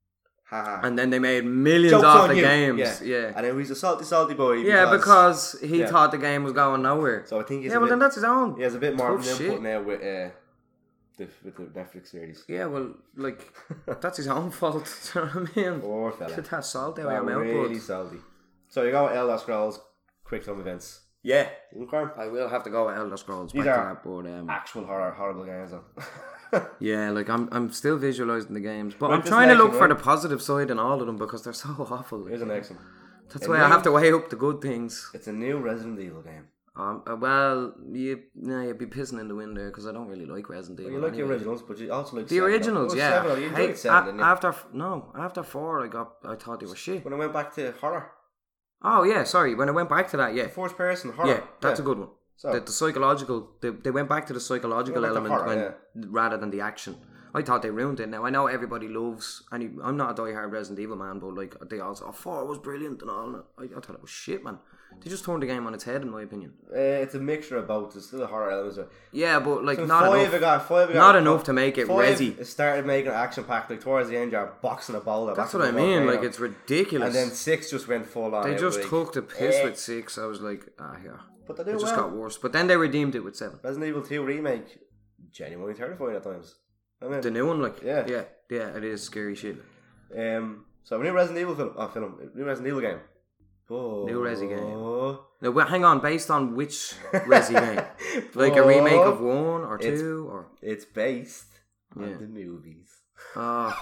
Haha. And then they made millions Jokes off on the you. games. Yeah. And then he's a salty boy. Yeah, because he thought the game was going nowhere. So I think he's then that's his own. He has a bit more of tough an shit. input now with the Netflix series. Yeah, well, like, that's his own fault. Do you know what I mean? Poor fella. Get that salt out of your mouth, really bud. salty. So you go with Elder Scrolls Quick Time Events. Yeah. Okay. I will have to go with Elder Scrolls These back are to that, but actual horrible games though. yeah, like I'm still visualizing the games, but Right, I'm this trying to next look one, for right? the positive side in all of them because they're so awful. Here's the next one. That's why I have to weigh up the good things. It's a new Resident Evil game. Well, you'd be pissing in the wind there because I don't really like Resident Evil. Well, you like the anyway. originals, but you also like The 7. originals, Oh, yeah. 7, you enjoyed Hey, 7, didn't you? after 4, I thought they were shit. When I went back to horror. Oh yeah, sorry. When I went back to that, yeah, First person horror. yeah, that's a good one. So, The psychological, they went back to the psychological They went back to element horror, rather than the action. I thought they ruined it. Now I know everybody loves, and I'm not a diehard Resident Evil man, but like they all say, 4 was brilliant and all. I thought it was shit, man. They just turned the game on its head, in my opinion. it's a mixture of both. There's still a horror element to it. Yeah, but like So not enough. five got Not enough to make it 5 resi. started making an action pack. Like towards the end, you're boxing a boulder. That's what I mean. Like it's ridiculous. And then 6 just went full on. They out, just like, took the piss with 6. I was like, yeah. But they do It just well. got worse. But then they redeemed it with 7. Resident Evil 2 remake, genuinely terrifying at times. I mean, The new one, like, Yeah. yeah, it is scary shit. so a new Resident Evil new Resident Evil game. Oh. New Resi game. No, but hang on, based on which Resi game? Like a remake of 1 or 2 or It's based Yeah. on the movies. oh.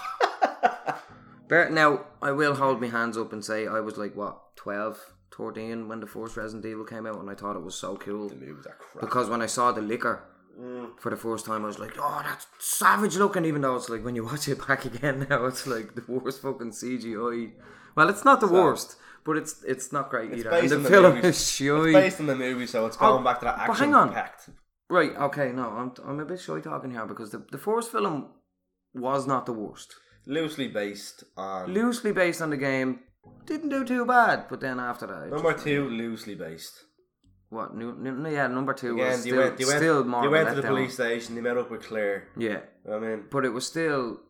Now I will hold my hands up and say I was like 12, 13 when the first Resident Evil came out, and I thought it was so cool The movies are crap. because when I saw the liquor for the first time, I was like, oh, that's savage looking. Even though it's like when you watch it back again now, it's like the worst fucking CGI. Well, it's not the worst, but it's not great either. And based the on the film movies. is shy. It's based on the movie, so it's going back to that but action hang on. packed. Right, okay, no, I'm a bit shy talking here because the first film was not the worst. Loosely based on Loosely based on the game, didn't do too bad, but then after that... it number just- 2. Loosely based. What? Number 2 Again, was still more you of a went to the letdown. police station. They met up with Claire. Yeah, I mean, but it was still...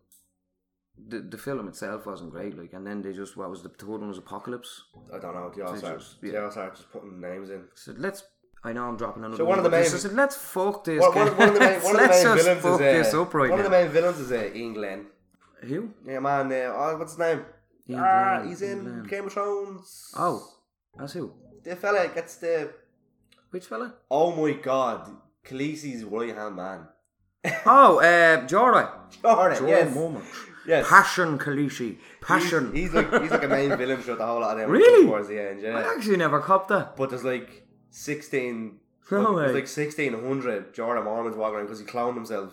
The film itself wasn't great, like, and then they just... What was the third one? Was Apocalypse? I don't know. They all started just putting names in. So let's... I know I'm dropping another So one of the but main- I said, let's fuck this One game. of the main Let's villains just fuck this up right one now. of the main villains is Ian Glenn. Who? Yeah, man. What's his name? Ian Glenn, He's Ian in Glenn. Game of Thrones. Oh, that's who? The fella gets the. Which fella? Oh my god, Khaleesi's right hand man. Oh, Jorah. Jordan, yes. Moment. Yes. Passion, Khaleesi. Passion. He's like a main villain throughout the whole lot of them. Really? Towards the end, yeah. I actually never copped that. But there's like 16. No way. There's like 1600 Jordan Mormons walking around because he cloned himself.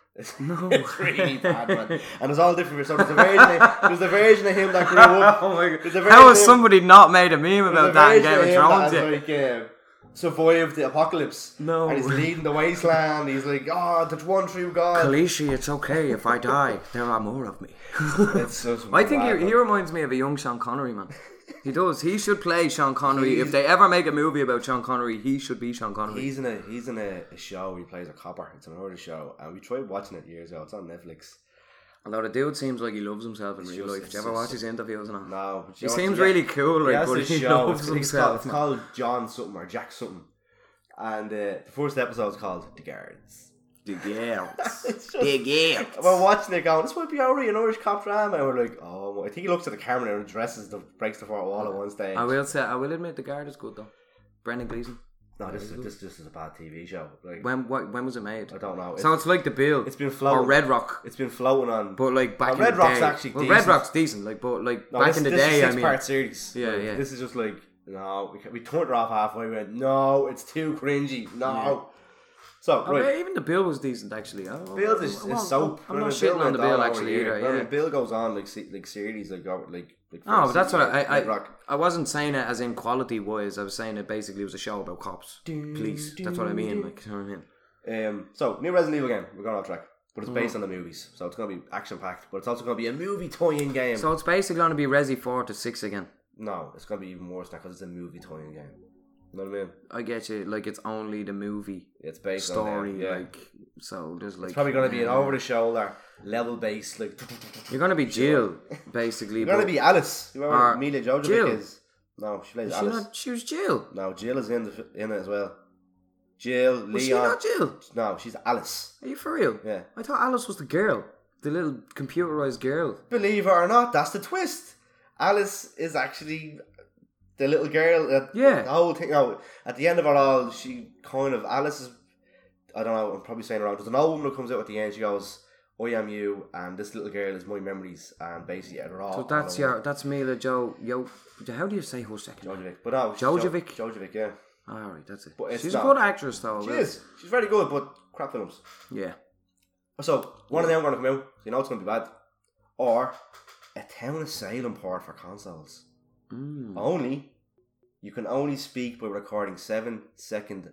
No It's really bad, man. And there's all different. So there's the version of him that grew up. Oh my There's a god. version How has of him- somebody not made a meme there's about a that in version Game of him Thrones that yet? has, like, survived the apocalypse. No. And he's leading the wasteland. He's like, there's one true God. Khaleesi, it's okay if I die. There are more of me. It's just I think bad, he man. reminds me of a young Sean Connery, man. He does. He should play Sean Connery. If they ever make a movie about Sean Connery, he should be Sean Connery. He's in a show where he plays a copper. It's an older show. And we tried watching it years ago. It's on Netflix. Although the dude seems like he loves himself in It's real just- life. it's Do you ever just- watch his interviews and all? No. but He you know seems what? really cool, like, has but this he show. loves It's himself. It's called John something or Jack something. And the first episode is called The Guards. The girls. It's just- The girls. We're watching it going, this might be already an Irish cop drama. And we're like, oh, I think he looks at the camera and addresses breaks the fourth wall at one stage. I will admit the guard is good though. Brendan Gleeson. No, this is a bad TV show. Like, When was it made? I don't know. So it's like The Bill. It's been floating. Or Red Rock. It's been floating on. But like back in Red the Rock's day. actually well, decent. Red Rock's decent. Like, but like No, back this, in the this day, is a I mean. 6-part series. Yeah, Like, yeah. This is just like, no, we turned it off halfway. We went, no, it's too cringy. No. So, Oh, right. yeah, even The Bill was decent actually. Bill is soap. I'm not Bill shitting on went The Bill over actually here. either. I Yeah. mean, Bill goes on like series like Oh, but that's what Red Rock. I wasn't saying it as in quality wise. I was saying it basically was a show about cops, police. That's what I mean. Like, you know what I mean? So new Resident Evil game. We're going off track, but it's based on the movies, so it's gonna be action packed. But it's also gonna be a movie tie-in game. So it's basically going to be Resi 4 to 6 again. No, it's gonna be even worse now because it's a movie tie-in game. You know what I mean? I get you. Like it's only the movie It's based story. on them, yeah. Like so, there's like It's probably going to be an over the shoulder level based like. you're gonna be Jill basically. You're going to be Alice. You remember Or Mila Jovovich Jill. is? No, she plays Is she Alice. not? She was Jill. No, Jill is in it as well. Jill, Leon. Was she not Jill? No, she's Alice. Are you for real? Yeah. I thought Alice was the girl, the little computerized girl. Believe it or not, that's the twist. Alice is actually the little girl. Yeah. The whole thing. No, at the end of it all, she kind of Alice is. I don't know. I'm probably saying it wrong. There's an old woman who comes out at the end. She goes, "I am you, and this little girl is my memories." And basically, they're all. So that's that's Mila how do you say her second name? Jojovic, but no, Jojovic? Jojovic, yeah. Alright, that's it. But it's She's not. a good actress though. She is. She's very good, but crap films. Yeah. So one of them going to come out. So you know it's going to be bad. Or a Town of Salem port for consoles. Only you can only speak by recording 7-second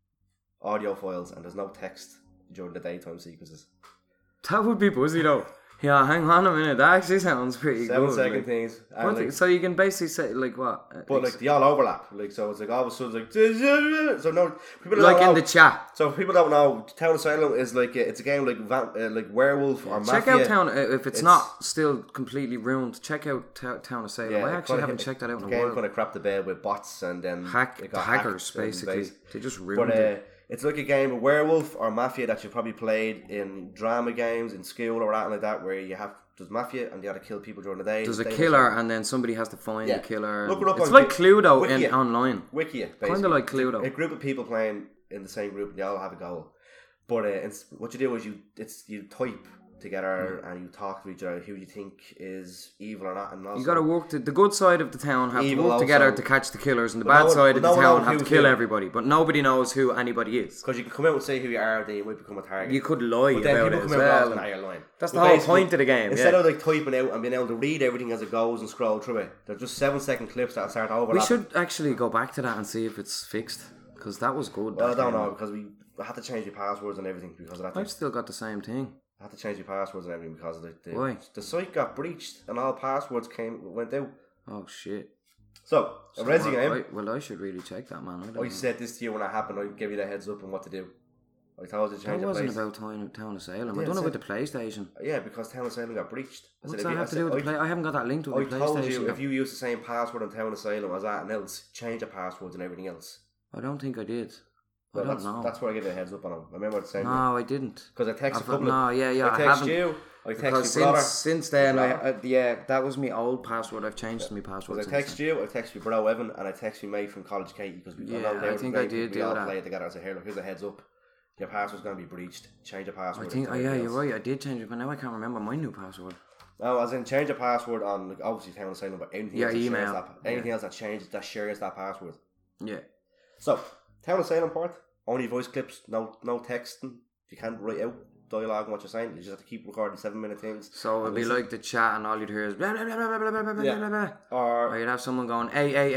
audio files, and there's no text during the daytime sequences. That would be buzzy though. Yeah, hang on a minute. That actually sounds pretty 7-second good. things. Like, And like, so you can basically say like what? but like they all overlap. Like so, it's like all of a sudden like so no people like don't in know. the chat. So if people don't know, Town of Salem is like it's a game like Werewolf or Mafia. Check out Town if it's not still completely ruined. Check out Town of Salem. Yeah, I actually haven't checked that out in a while. The game while. kind of crapped the bed with bots and then it got hackers hacked and basically. They just ruined But it. it's like a game of Werewolf or Mafia that you probably played in drama games in school or anything like that, where there's Mafia and you got to kill people during the day. There's a killer and then somebody has to find the killer. Look it up it's on like Cluedo Wikia. online. Wikia, basically. Kind of like Cluedo. A group of people playing in the same group and they all have a goal. But what you do is you type together and you talk to each other who you think is evil or not. And also You got to work. The good side of the town have to Evil work together also. to catch the killers, and the But bad no one- side of but the no one town knows have to who's kill who. everybody. But nobody knows who anybody is. because you can come out and say who you are, then you might become a target. You could lie But then about people it as come out well. and you're lying. That's But the whole basically, point of the game. Instead Yeah. of like typing out and being able to read everything as it goes and scroll through it, they're just 7-second clips that start overlapping. We should actually go back to that and see if it's fixed, because that was good. Well, I that don't game. know because I had to change your passwords and everything because of that. I've still got the same thing. I had to change your passwords and everything because of Why? the site got breached and all passwords went out. Oh shit. So a Resi game. Well, I should really check that, man. I don't know. said this to you when it happened. I gave you the heads up on what to do. I told you to change That the wasn't place. about Town of Salem. Yeah, I don't know it about the PlayStation. Yeah, because Town of Salem got breached. I What's said, that have to do with the play? I haven't got that link to the I told PlayStation. you if you use the same password on Town of Salem as that and else, change the passwords and everything else. I don't think I did. I Well, don't know. that's why I gave you a heads up on it. I remember the same. No, I didn't. Because I texted a couple No, yeah, I I texted haven't. you. I Because texted your brother. since then, that was my old password. I've changed my password. Because I texted you, I texted your bro Evan, and I texted your mate from college, Katie, because I think I did we do all that. played together. I said, here, look, here's a heads up. Your password's going to be breached. Change your password. I think, you're right. I did change it, but now I can't remember my new password. No, as in change your password on, like, obviously, Town of Salem, but anything else that email. shares anything else that changes, that shares that password. Yeah. So, Town of Salem port, only voice clips, no texting. You can't write out dialogue and what you're saying. You just have to keep recording 7-minute things. So it'd be like the chat, and all you'd hear is blah blah blah blah blah blah blah blah blah blah. Or you'd have someone going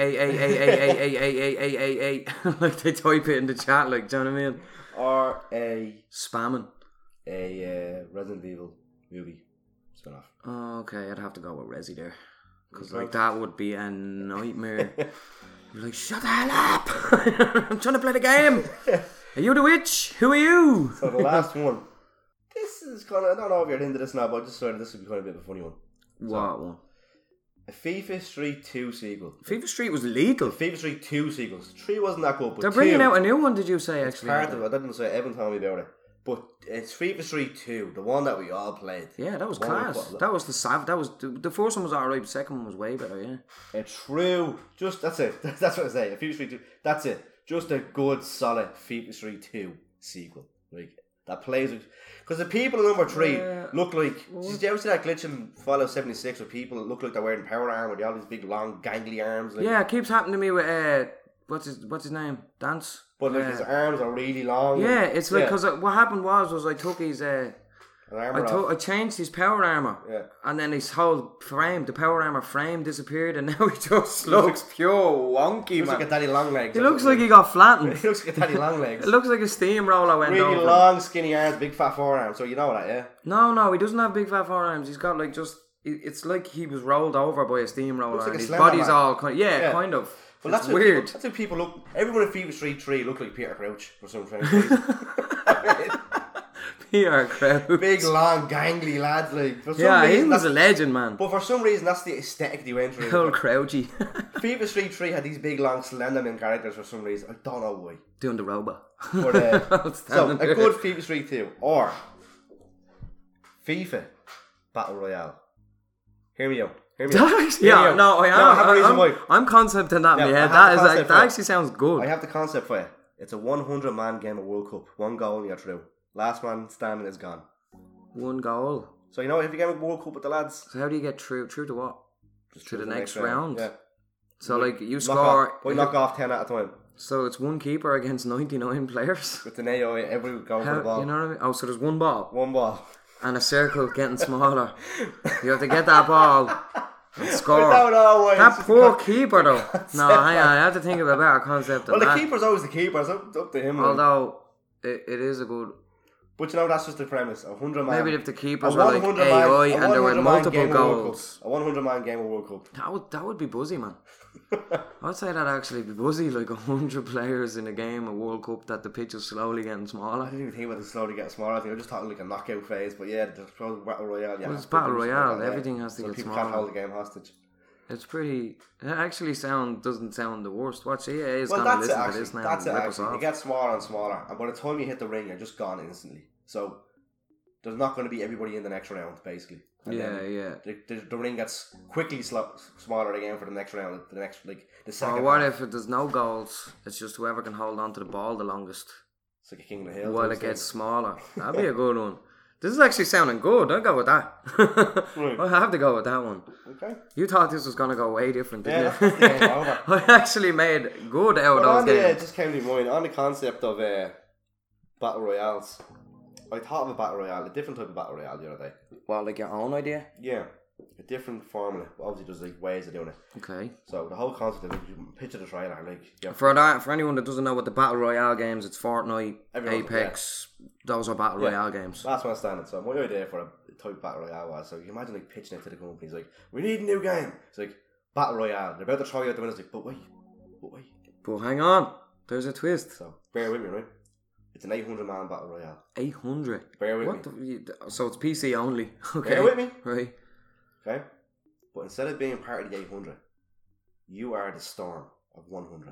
a like they type it in the chat, like, do you know what I mean? Or a Spamming. Resident Evil movie spin-off. Oh, okay, I'd have to go with Resi there, because like that would be a nightmare. You're like, shut the hell up! I'm trying to play the game. Are you the witch? Who are you? So the last one. This is kind of, I don't know if you're into this now, but I just decided this would be kind of a bit of a funny one. What one? A FIFA Street 2 sequel. FIFA Street was legal. FIFA Street 2 sequels. 3 wasn't that good, but They're 2, bringing out a new one, did you say, it's actually? part of it. I didn't say, Evan told me about it. But it's FIFA Street 2, the one that we all played. Yeah, that was One class. with- That was the first one was alright, the second one was way better, yeah. A true, just, that's it. That's what I say. A FIFA Street 2, that's it. Just a good, solid FIFA Street 2 sequel. Like, that plays with... Because the people in number 3 look like... Did you ever see that glitch in Fallout 76 where people look like they're wearing power armor with all these big, long, gangly arms? Like, Yeah, it keeps happening to me with, what's his name? Dance? but like his arms are really long. Yeah, it's like, because what happened was I took his... An armor off. I changed his power armor, and then his whole frame, the power armor frame, disappeared, and now he just looks pure wonky, He looks man. like a daddy long legs. He looks like he got flattened. He looks like a daddy long legs. It looks like a steamroller went Really over. long, skinny arms, big fat forearms. So you know that, yeah? No, he doesn't have big fat forearms. He's got like just it's like he was rolled over by a steamroller, Looks like and a his slender body's man. all kind. Yeah, kind of. Well, It's weird. That's how people look. Everyone in FIFA Street 3 looked like Peter Crouch for some strange reason. PR crowd. Big, long, gangly lads. Like, for some Yeah, he reason, was a legend, man. but for some reason, that's the aesthetic they went through. Old Crouchy. FIFA Street 3 had these big, long, Slenderman characters for some reason. I don't know why. Doing the robot. But, so, a good FIFA Street 2 or FIFA Battle Royale. Hear me out. Hear me out. Yeah, no, I am. I have a reason why. I'm concepting that in my Yeah, head. I have the That concept for it. actually sounds good. I have the concept for you. It's a 100-man game of World Cup. One goal and you're through. Last man standing is gone. One goal. So, you know, if you game of World Cup with the lads, So how do you get through? Through to what? just To through the next round. Yeah. So like you Knock score. off, knock off 10 at a time. So it's one keeper against 99 players. With an AI, every goal for How, the ball. you know what I mean? Oh, so there's one ball One ball. and a circle getting smaller. You have to get that ball and score. I don't know why. That poor keeper though. No, hang on. I have to think of a better concept than Well, the that. keeper's always the keeper. It's up to him. like. Although it is a good. But you know, that's just the premise. 100 man. Maybe if the keepers were like 100 AI man, and there were 100 man multiple game of World goals. Cup. A 100-man game of World Cup. That would be buzzy, man. I'd say that'd actually be buzzy, like 100 players in a game of World Cup that the pitch is slowly getting I smaller. didn't even think about it slowly getting smaller. I think I just thought like a knockout phase. But yeah, the Battle Royale. Yeah, Well, it's Battle Royale. Everything has to so get people smaller. can't hold the game hostage. It's pretty. It actually doesn't sound the worst. Watch, CAA is Well, going to that's it listen to actually. this now That's and it rip us actually. It off. gets smaller and smaller. And by the time you hit the ring, you're just gone instantly. So there's not going to be everybody in the next round, basically. And Yeah, then yeah. The ring gets quickly smaller again for the next round. The next, like, the second Or what half. if there's no goals? It's just whoever can hold on to the ball the longest It's like a King of the Hill. while type it gets thing. smaller. That'd be a good one. This is actually sounding good. I'll go with that. Right. I have to go with that one. Okay. You thought this was going to go way different, didn't Yeah, you? that's the game over. I actually made good out But of on those the, games. just came to mind, on the concept of Battle Royales, I thought of a Battle Royale, a different type of Battle Royale the other day. Well, like your own idea? Yeah. A different formula. Obviously, there's like ways of doing it. Okay. So the whole concept of like, you picture the trailer, like yeah, For anyone that doesn't know what the Battle Royale games, it's Fortnite, Everyone- Apex, those are Battle Yeah. Royale games. that's my standard. So my idea for a type of Battle Royale was, so you imagine like pitching it to the companies like, we need a new game. It's like Battle Royale. They're about to try out the winners, like, but wait. But hang on, there's a twist. So bear with me, right? It's an 800-man Battle Royale. 800. Bear with What me. so it's PC only. Okay. Bear with me. Right. Okay? But instead of being part of the 800, you are the storm of 100.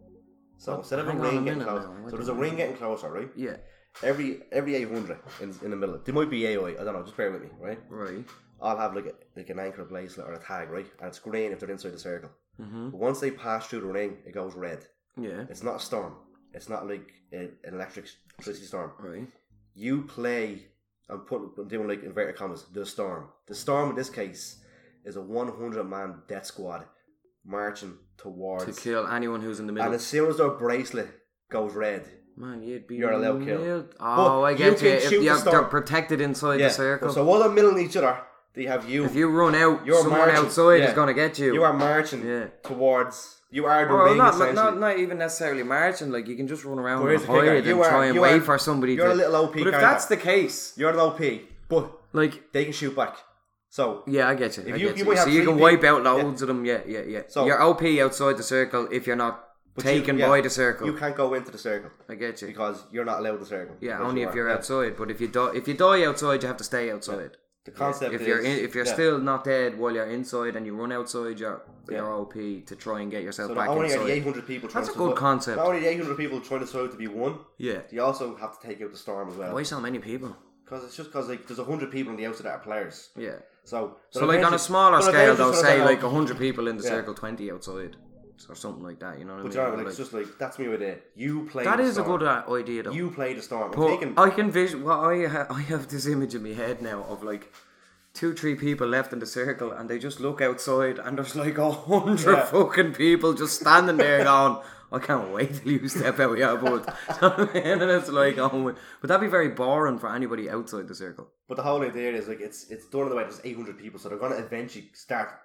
So instead of a hang on a ring getting minute closer, now, what so do there's you a ring getting closer, right? Yeah. Every 800 in the middle. There might be AI, I don't know, just bear with me, right? Right. I'll have like an anchor bracelet or a tag, right? And it's green if they're inside the circle. Mm-hmm. But once they pass through the ring, it goes red. Yeah. It's not a storm. It's not like an electricity storm. Right. You play, I'm doing like inverted commas, the storm. The storm in this case is a 100-man death squad marching towards. To kill anyone who's in the middle. And as soon as their bracelet goes red, Man, you'd be You're allowed kill. nailed. Oh, But I you get can you. If shoot the they're storm. protected inside yeah. the circle. So while they're milling each other, they have you. If you run out, You're someone marching. outside Yeah. is going to get you. You are marching Yeah. towards. You are the Or ring not, essentially. not even necessarily marching. Like you can just run around But and here's the kicker. hide You and are- try and you wait are- for somebody you're to. a little OP But if character. that's the case, You're an OP, but like they can shoot back. So yeah, I get you. If I you- get you you. might So have you three can wipe people- out loads of them. Yeah. So- you're OP outside the circle if you're not but taken you, yeah, by the circle. you can't go into the circle I get you. because you're not allowed the circle. Yeah, because only you if are. you're Yeah. outside. But if you die outside, you have to stay outside. The concept If is you're yeah. still not dead while you're inside and you run outside, you're OP to try and get yourself So back not only inside. are the 800 people trying That's a to good concept. Not only the 800 people trying to survive to be one, Yeah. you also have to take out the storm as well. Why so many people? Because it's just because like there's 100 people on the outside that are players. Yeah. So So like on a smaller scale, though, say like 100 people in the Yeah. circle, 20 outside, or something like that. You know what But I mean? like, it's just like that's my idea. You play. That the is a storm. good idea, though. You play the storm. I'm But taking. I can vision. Well, I have this image in my head now of like 2-3 people left in the circle, and they just look outside, and there's like 100 Yeah. fucking people just standing there going, "I can't wait till you step out your butt." And it's like, oh, but that'd be very boring for anybody outside the circle. But the whole idea is like it's done in the way there's 800 people, so they're going to eventually start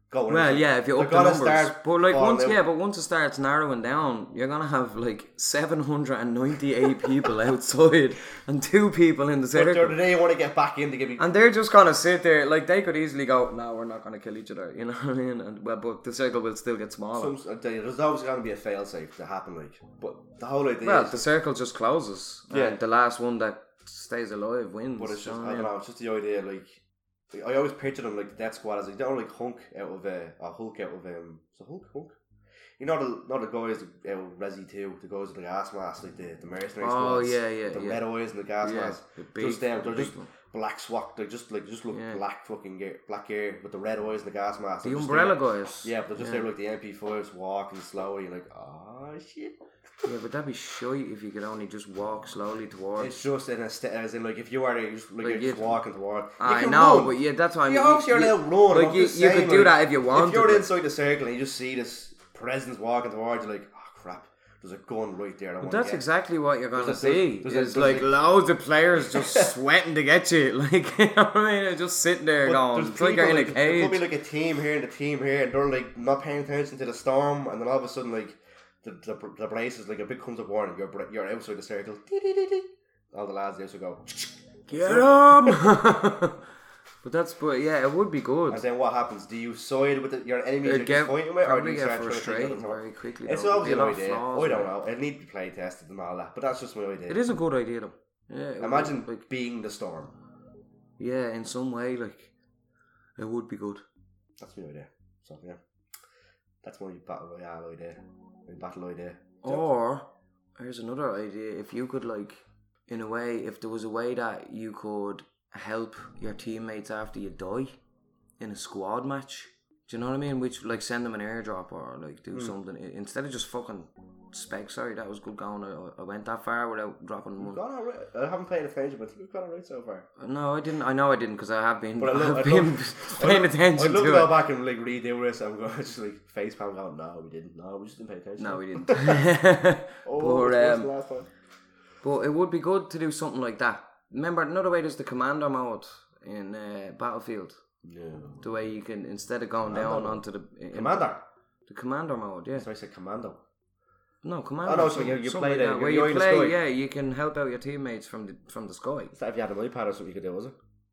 going. Well, yeah, if you they're up the gonna numbers, start but like falling once, out. but once it starts narrowing down, you're gonna have like 798 people outside and 2 people in the But circle, they want to get back in to give you. and they're just gonna sit there. Like they could easily go, "No, we're not gonna kill each other." You know what I mean? And well, but the circle will still get smaller. There's always going to be a fail-safe to happen, like. But the whole idea Well, is... the circle just closes, Yeah. and the last one that stays alive wins. But it's just, you I know don't what know, it's just the idea, like I always picture them like the Death Squad as like, they don't like Hulk out of, Hulk out of, so Hulk? You know the guys out of Resi 2, the guys with the gas mask, like the mercenary Oh, squads. yeah, The yeah. red eyes and the gas Yeah, mask. the big- Just them, they're the just big one. black swag, they just look Yeah. black fucking gear, black gear with the red eyes and the gas mask. The They're just umbrella there- guys. Yeah, but they're just there like the MP5s walking slowly, and like, oh shit. Yeah, but that'd be shite if you could only just walk slowly towards. It's just as in like if you are there, you just like, Like you're just you- walking toward. I know, but yeah, that's why I mean. obviously you're allowed to run. Like I'm you just saying, could do that if you wanted. If you're like- inside the circle and you just see this presence walking towards you, like, oh crap, there's a gun right there. But that's exactly what you're gonna There's a- see. there's It's a- like loads of players just sweating to get you. Like, you know what I mean? They're just sitting there going, it's like you're in a There cage. could be like a team here and a team here, and they're like not paying attention to the storm, and then all of a sudden, like the place is like a big comes up warning. You're outside the circle. All the lads there go. Get him! But yeah, it would be good. And then what happens? Do you side with your enemy It'd you're get- just fighting with, or do probably you get start trying to frustrating take very quickly. It's though. obviously an There'll be a idea. lot of I flaws don't with know. It need to be play tested and all that, but that's just my idea. it. It is a good idea though. Yeah. it Imagine would, like, being the storm. yeah, in some way, like it would be good. That's my idea. So yeah, that's my battle royale idea. My battle idea. Or here's another idea: if you could, like, in a way, if there was a way that you could help your teammates after you die in a squad match, do you know what I mean? Which, like, send them an airdrop or like do something instead of just fucking spec. Sorry, that was good going. I went that far without dropping We've one. gone alright. I haven't played attention, but we've gone alright so far. No, I didn't. I know I didn't because I have been. But I've been paying attention I'd love to to go it. back and like redo this. I'm going to just like facepalm going, no, we didn't. No, we just didn't pay attention. No, we didn't. Oh, but, what's the last one? But it would be good to do something like that. Remember, another way there's the commander mode in Battlefield. No. The way you can, instead of going down onto the... Commander. The commander mode, yeah. So I said commando. No, commander. Oh, no, so something- you something play like the- that, where you're you in the play, sky. yeah, you can help out your teammates from the sky. Is that if you had an iPad or something you could do, was it?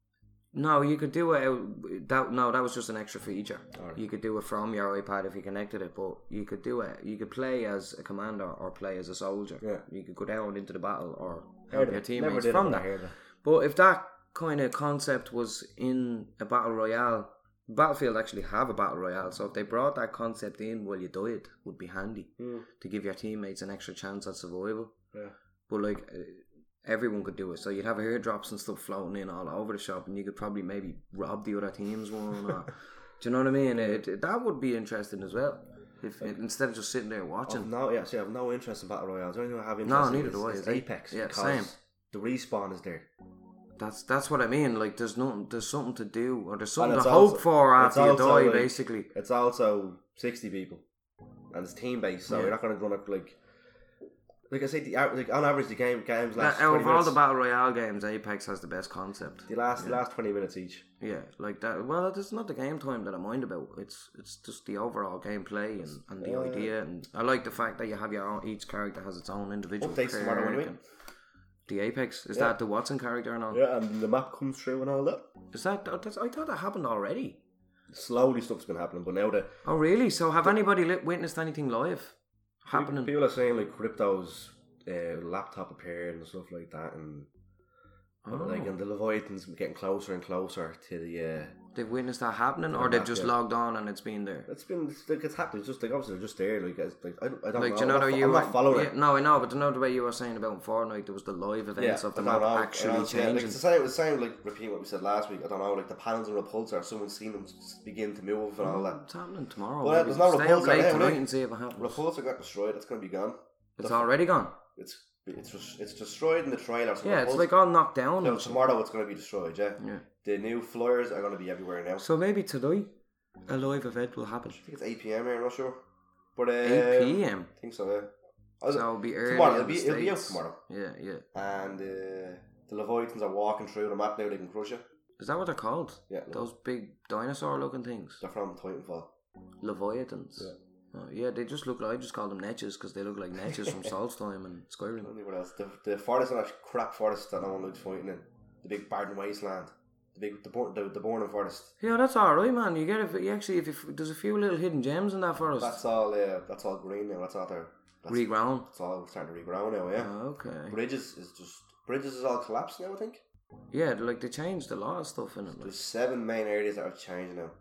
No, you could do it. That was just an extra feature. Alright. You could do it from your iPad if you connected it, but you could do it. You could play as a commander or play as a soldier. Yeah. You could go down into the battle or Heard help of your it. teammates Never did from it, but I that. heard it. But if that kind of concept was in a battle royale, Battlefield actually have a battle royale. So if they brought that concept in while you died, would be handy to give your teammates an extra chance at survival. Yeah. But like, everyone could do it. So you'd have airdrops and stuff floating in all over the shop, and you could probably maybe rob the other team's one. Or, do you know what I mean? That would be interesting as well. If instead of just sitting there watching. No, yeah, see, I have no interest in battle royales. The only thing I have No, interest in neither do I. is Apex. Yeah, because same. the respawn is there. That's what I mean. Like, there's something to do, or there's something And to it's hope also- for it's after you also, die. like, Basically, It's also 60 people, and it's team based, so Yeah. you're not going to run up like I say, on average the games last out 20 of all minutes. the battle royale games, Apex has the best concept. The last 20 minutes each. Yeah, like that. Well, it's not the game time that I mind about. It's just the overall gameplay and the idea, and I like the fact that you have your own. Each character has its own individual. Updates tomorrow perk anyway. and The Apex is Yeah. that the Watson character and all? Yeah, and the map comes through and all that. Is that? I thought that happened already. Slowly stuff's been happening, but now Oh really? So have anybody witnessed anything live happening? people are saying like Crypto's laptop appeared and stuff like that, and like and the Leviathan's getting closer and closer to the. They've witnessed that happening, or they've just logged on and it's been there. It's been like it's happened. It's just like obviously they're just there. Like I don't Like, know. do you know I'm not following it. No, I know, but do you know the way you were saying about Fortnite, there was the live events of the I don't map know. actually Like, changing. it's the same, like repeating what we said last week. I don't know, like the panels and repulsor. Someone's seen them begin to move and all that. It's happening tomorrow. Well, maybe. there's no Stay up repulsor late now, tonight right? and see if it happens. Repulsor got destroyed. That's going to be gone. It's already gone. It's destroyed in the trailer. So Yeah, it's like all knocked down. no, and stuff. tomorrow it's going to be destroyed. Yeah. Yeah. The new flyers are going to be everywhere now. So maybe tonight a live event will happen. I think it's 8 PM here. I'm not sure, but 8 p.m. I think so. Yeah. So it'll be early. Tomorrow in the it'll be out States. tomorrow. Yeah, yeah. And the Leviathans are walking through the map now. They can crush it. Is that what they're called? Yeah. Those big dinosaur-looking things. They're from Titanfall. Leviathans. Yeah. Oh, yeah, they just look like, I just call them Netches because they look like Netches from Solstheim and Skyrim. What else? The forest and that crap forest that no one likes fighting in. The big Barden Wasteland. The Born Forest. Yeah, that's alright, man. You get it. There's a few little hidden gems in that forest. That's all green now. That's not there. Regrown. It's all starting to regrow now, yeah. Oh, okay. Bridges is all collapsed now, I think. Yeah, they changed a lot of stuff in it. There's 7 main areas that are changing now.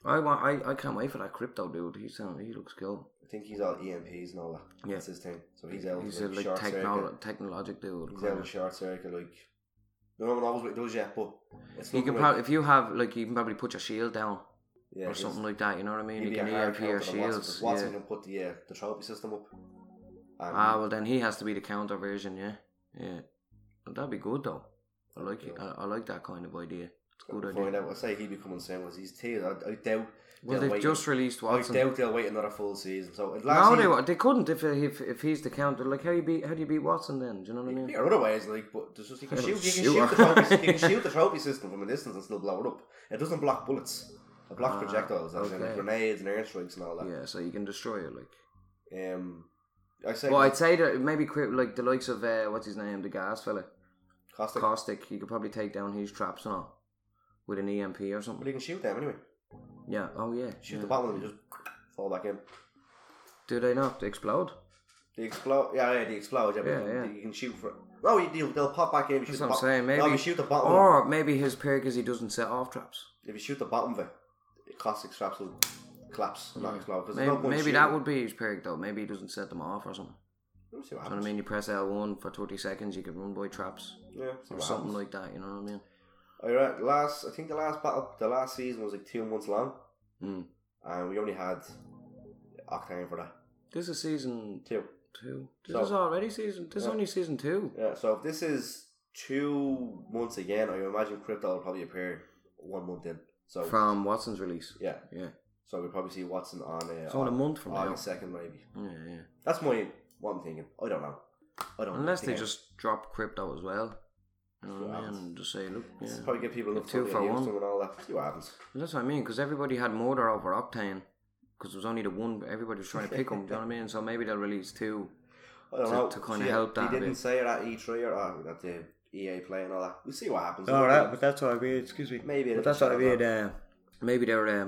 I can't wait for that crypto dude. He looks cool. I think he's all EMPs and all that. Yeah. That's his thing. So he's out he's like a short circuit. technologic dude. He's out in short circuit, like no one knows what he does yet, but it's you can probably if you have like you can probably put your shield down. Yeah, or something like that, you know what I mean? You can EMP your shields. Watson can put the trophy system up. Well then he has to be the counter version, yeah. Yeah. But that'd be good though. I like it. I like that kind of idea. It's a good idea. Find out. I say he'd be coming soon because he's tears. I doubt. Well, they've just released Watson. I doubt they'll wait another full season. So they couldn't if he's the counter. Like how do you beat Watson then? Do you know what I mean? Yeah, otherwise, like, but there's just you can shoot the trophy system from a distance and still blow it up. It doesn't block bullets. It blocks projectiles, as in grenades and airstrikes and all that. Yeah, so you can destroy it, like. I'd say that maybe like the likes of what's his name, the gas fella, Caustic. You could probably take down his traps and all with an EMP or something. But you can shoot them anyway. Yeah. Oh yeah. Shoot the bottom of them and just fall back in. Do they not? They explode. They explode. Yeah, they explode. Yeah. You can shoot for. No, they'll pop back in. That's what I'm saying. Maybe you shoot the bottom. Or maybe his perk is he doesn't set off traps. If you shoot the bottom of it, the Caustic traps will collapse and not explode. Maybe that would be his perk though. Maybe he doesn't set them off or something. Let's see what happens. You know what I mean? You press L1 for 30 seconds, you can run by traps. Yeah, or something like that. You know what I mean? Alright, I think the last season was like 2 months long, and we only had Octane for that. This is season 2. This is only season 2. Yeah, so if this is 2 months again, I imagine Crypto will probably appear 1 month in. So from Watson's release. Yeah. So we'll probably see Watson on a month from August 2nd maybe. Yeah. That's what I'm thinking. I don't know. Unless they just drop Crypto as well. You know what I mean? And just say, look, probably get people enough 2 for 1 and all that. See what happens. And that's what I mean, because everybody had Murder over Octane, because it was only the one. Everybody was trying to pick them. Do you know what I mean? So maybe they'll release 2. I don't know. To kind of help that. They didn't say it at E3 or at the EA Play and all that. We'll see what happens. But that's what I mean. Excuse me. Maybe. But that's what I mean. Maybe they're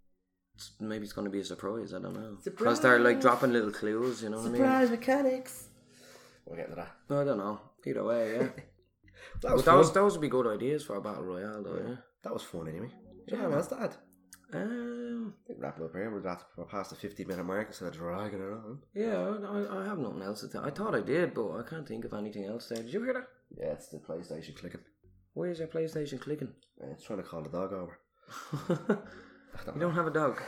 maybe it's going to be a surprise. I don't know. Because they're like dropping little clues. You know what I mean? Surprise mechanics. We're getting to that. I don't know. Either way, yeah. Those would be good ideas for a battle royale, though. Yeah. That was fun anyway. Yeah, that's that. I think wrap it up here. We're past the 50-minute mark instead of dragging it on. Yeah, I have nothing else to tell. I thought I did, but I can't think of anything else there. Did you hear that? Yeah, it's the PlayStation clicking. Why is your PlayStation clicking? It's trying to call the dog over. You don't have a dog.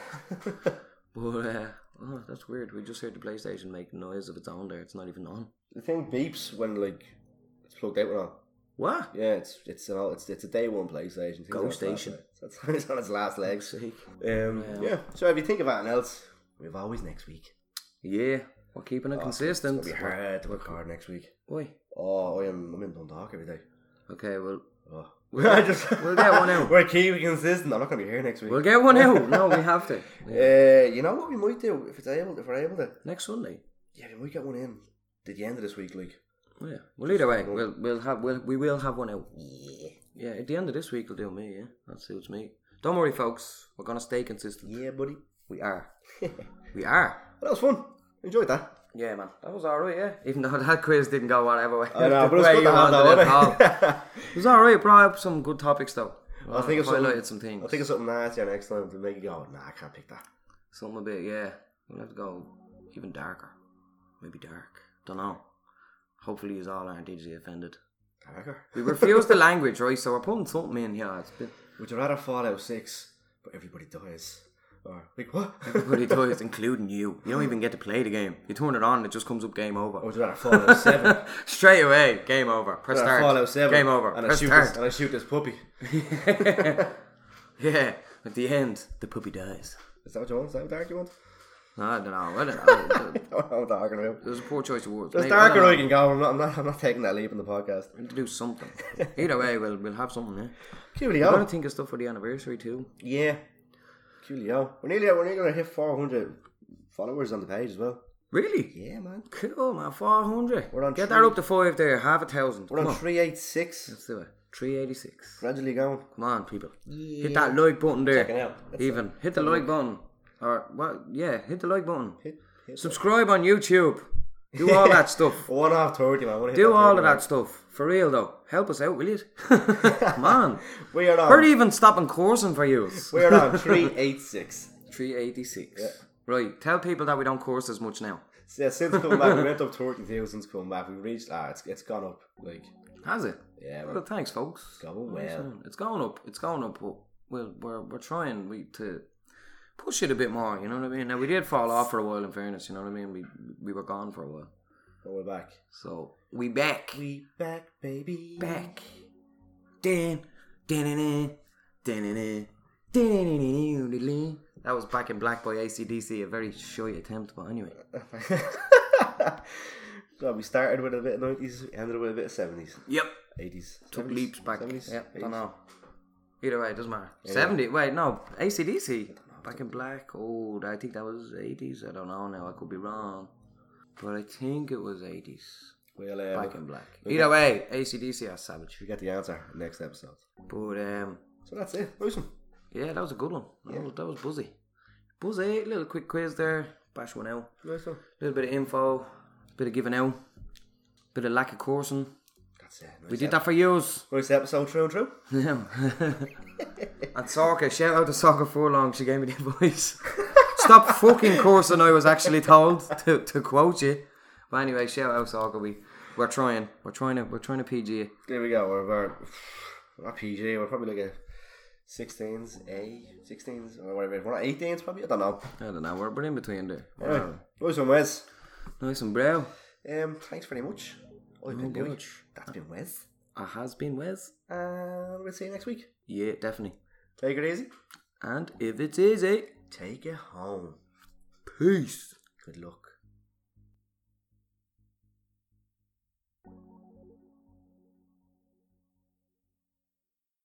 But that's weird. We just heard the PlayStation make noise of its own there. It's not even on. The thing beeps when like it's plugged out and on. What? Yeah, it's a day one PlayStation. Go Station. It's on its last legs. Yeah. So if you think of anything else, we've always next week. Yeah, we're keeping it consistent. It's gonna be hard to work hard next week. Why? Oh, I'm in Dundalk every day. Okay, well. We'll get one out. We're keeping consistent. I'm not gonna be here next week. We'll get one out. No, we have to. Yeah. You know what we might do if we're able to next Sunday. Yeah, we might get one in at the end of this week, like. Oh, yeah. Well, either way, we will have one out. Yeah, at the end of this week will do me. Yeah, that suits me. Don't worry, folks. We're gonna stay consistent. Yeah, buddy. We are. We are. Well, that was fun. Enjoyed that. Yeah, man. That was alright. Yeah. Even though that quiz didn't go whatever way. I know, but it was good to have that. It was alright. Brought up some good topics though. I think it's highlighted some things. I think it's something nastier next time to make you go, nah, I can't pick that. Something a bit, yeah. We'll have to go even darker. Maybe dark. Don't know. Hopefully you all aren't easily offended. Darker? We refuse the language, right? So we're putting something in here. It's a bit... Would you rather Fallout 6, but everybody dies? Or, like, what? Everybody dies, including you. You don't even get to play the game. You turn it on and it just comes up game over. Or would you rather Fallout 7? Straight away, game over. Press start. Fallout 7. Game over. And Press start. I shoot this puppy. Yeah. At the end, the puppy dies. Is that what you want? Is that what dark you want? I don't know. I don't know. I don't know what I'm talking about. It was a poor choice of words. There's Maybe- I don't darker know. I can go. I'm not taking that leap in the podcast. We need to do something. Either way, we'll have something, yeah. We're Coolio. going to think of stuff for the anniversary too. Yeah. Coolio. We're nearly going to hit 400 followers on the page as well. Really? Yeah, man. Cool, man. 400. We're on Get three- that up to 5 there. 1,000. We're on 386. Let's do it. 386. Gradually going. Come on, people. Yeah. Hit that like button there. Check it out. That's Even. Hit the like button. Or what? Yeah, hit the like button. Hit Subscribe on YouTube. Do all that stuff. 1 off 30, man. I wanna hit Do that all 30 of mark. that stuff. For real though. Help us out, will you? Come on. We are We're on. even stopping coursing for you. We are on 386. 386. Yeah. Right. Tell people that we don't course as much now. Yeah, since coming back, we went up 30,000 since coming back. We reached. It's gone up. Like, Has it? yeah, Well, thanks, folks. going well. It's going up. It's going up. But we're trying to push it a bit more. You know what I mean? Now we did fall off for a while. In fairness, you know what I mean. We were gone for a while. But we're back. So we back. We back, baby. Back. Din, din, din, din, din, din. That was Back in Black by AC/DC. A very shy attempt, but anyway. So we started with a bit of 90s, ended with a bit of 70s, Yep. 80s. Took 70s, leaps back. 70s, Yeah, 80s. don't know. Either way, it doesn't matter. 70. Wait, no. AC/DC. Back in Black. Oh, I think that was 80s. I don't know now. I could be wrong. But I think it was 80s. We'll, Back in Black. Either way, AC/DC are savage. we get the answer next episode. But, So that's it. Awesome. yeah, that was a good one. That was buzzy. Buzzy. Little quick quiz there. Bash one out. Nice one. Little bit of info. Bit of giving out. Bit of lack of coursing. That's it. Nice We did that for yous. Nice episode, true and true. Yeah. And Soccer, shout out to Soccer Furlong, she gave me the advice. Stop fucking coursing, I was actually told to quote you. But anyway, shout out Soccer, we're trying to PG it. There we go. We're not PG, we're probably like a 16s, or whatever. We're not 18s, probably. I don't know. I don't know, we're in between there. Alright. Nice one, Wes. Nice and brow. Thanks very much. I've been Dewey. much. That's been Wes. It has been Wes. And we'll see you next week. Yeah, definitely. Take it easy. And if it's easy, Take it home. peace. Good luck.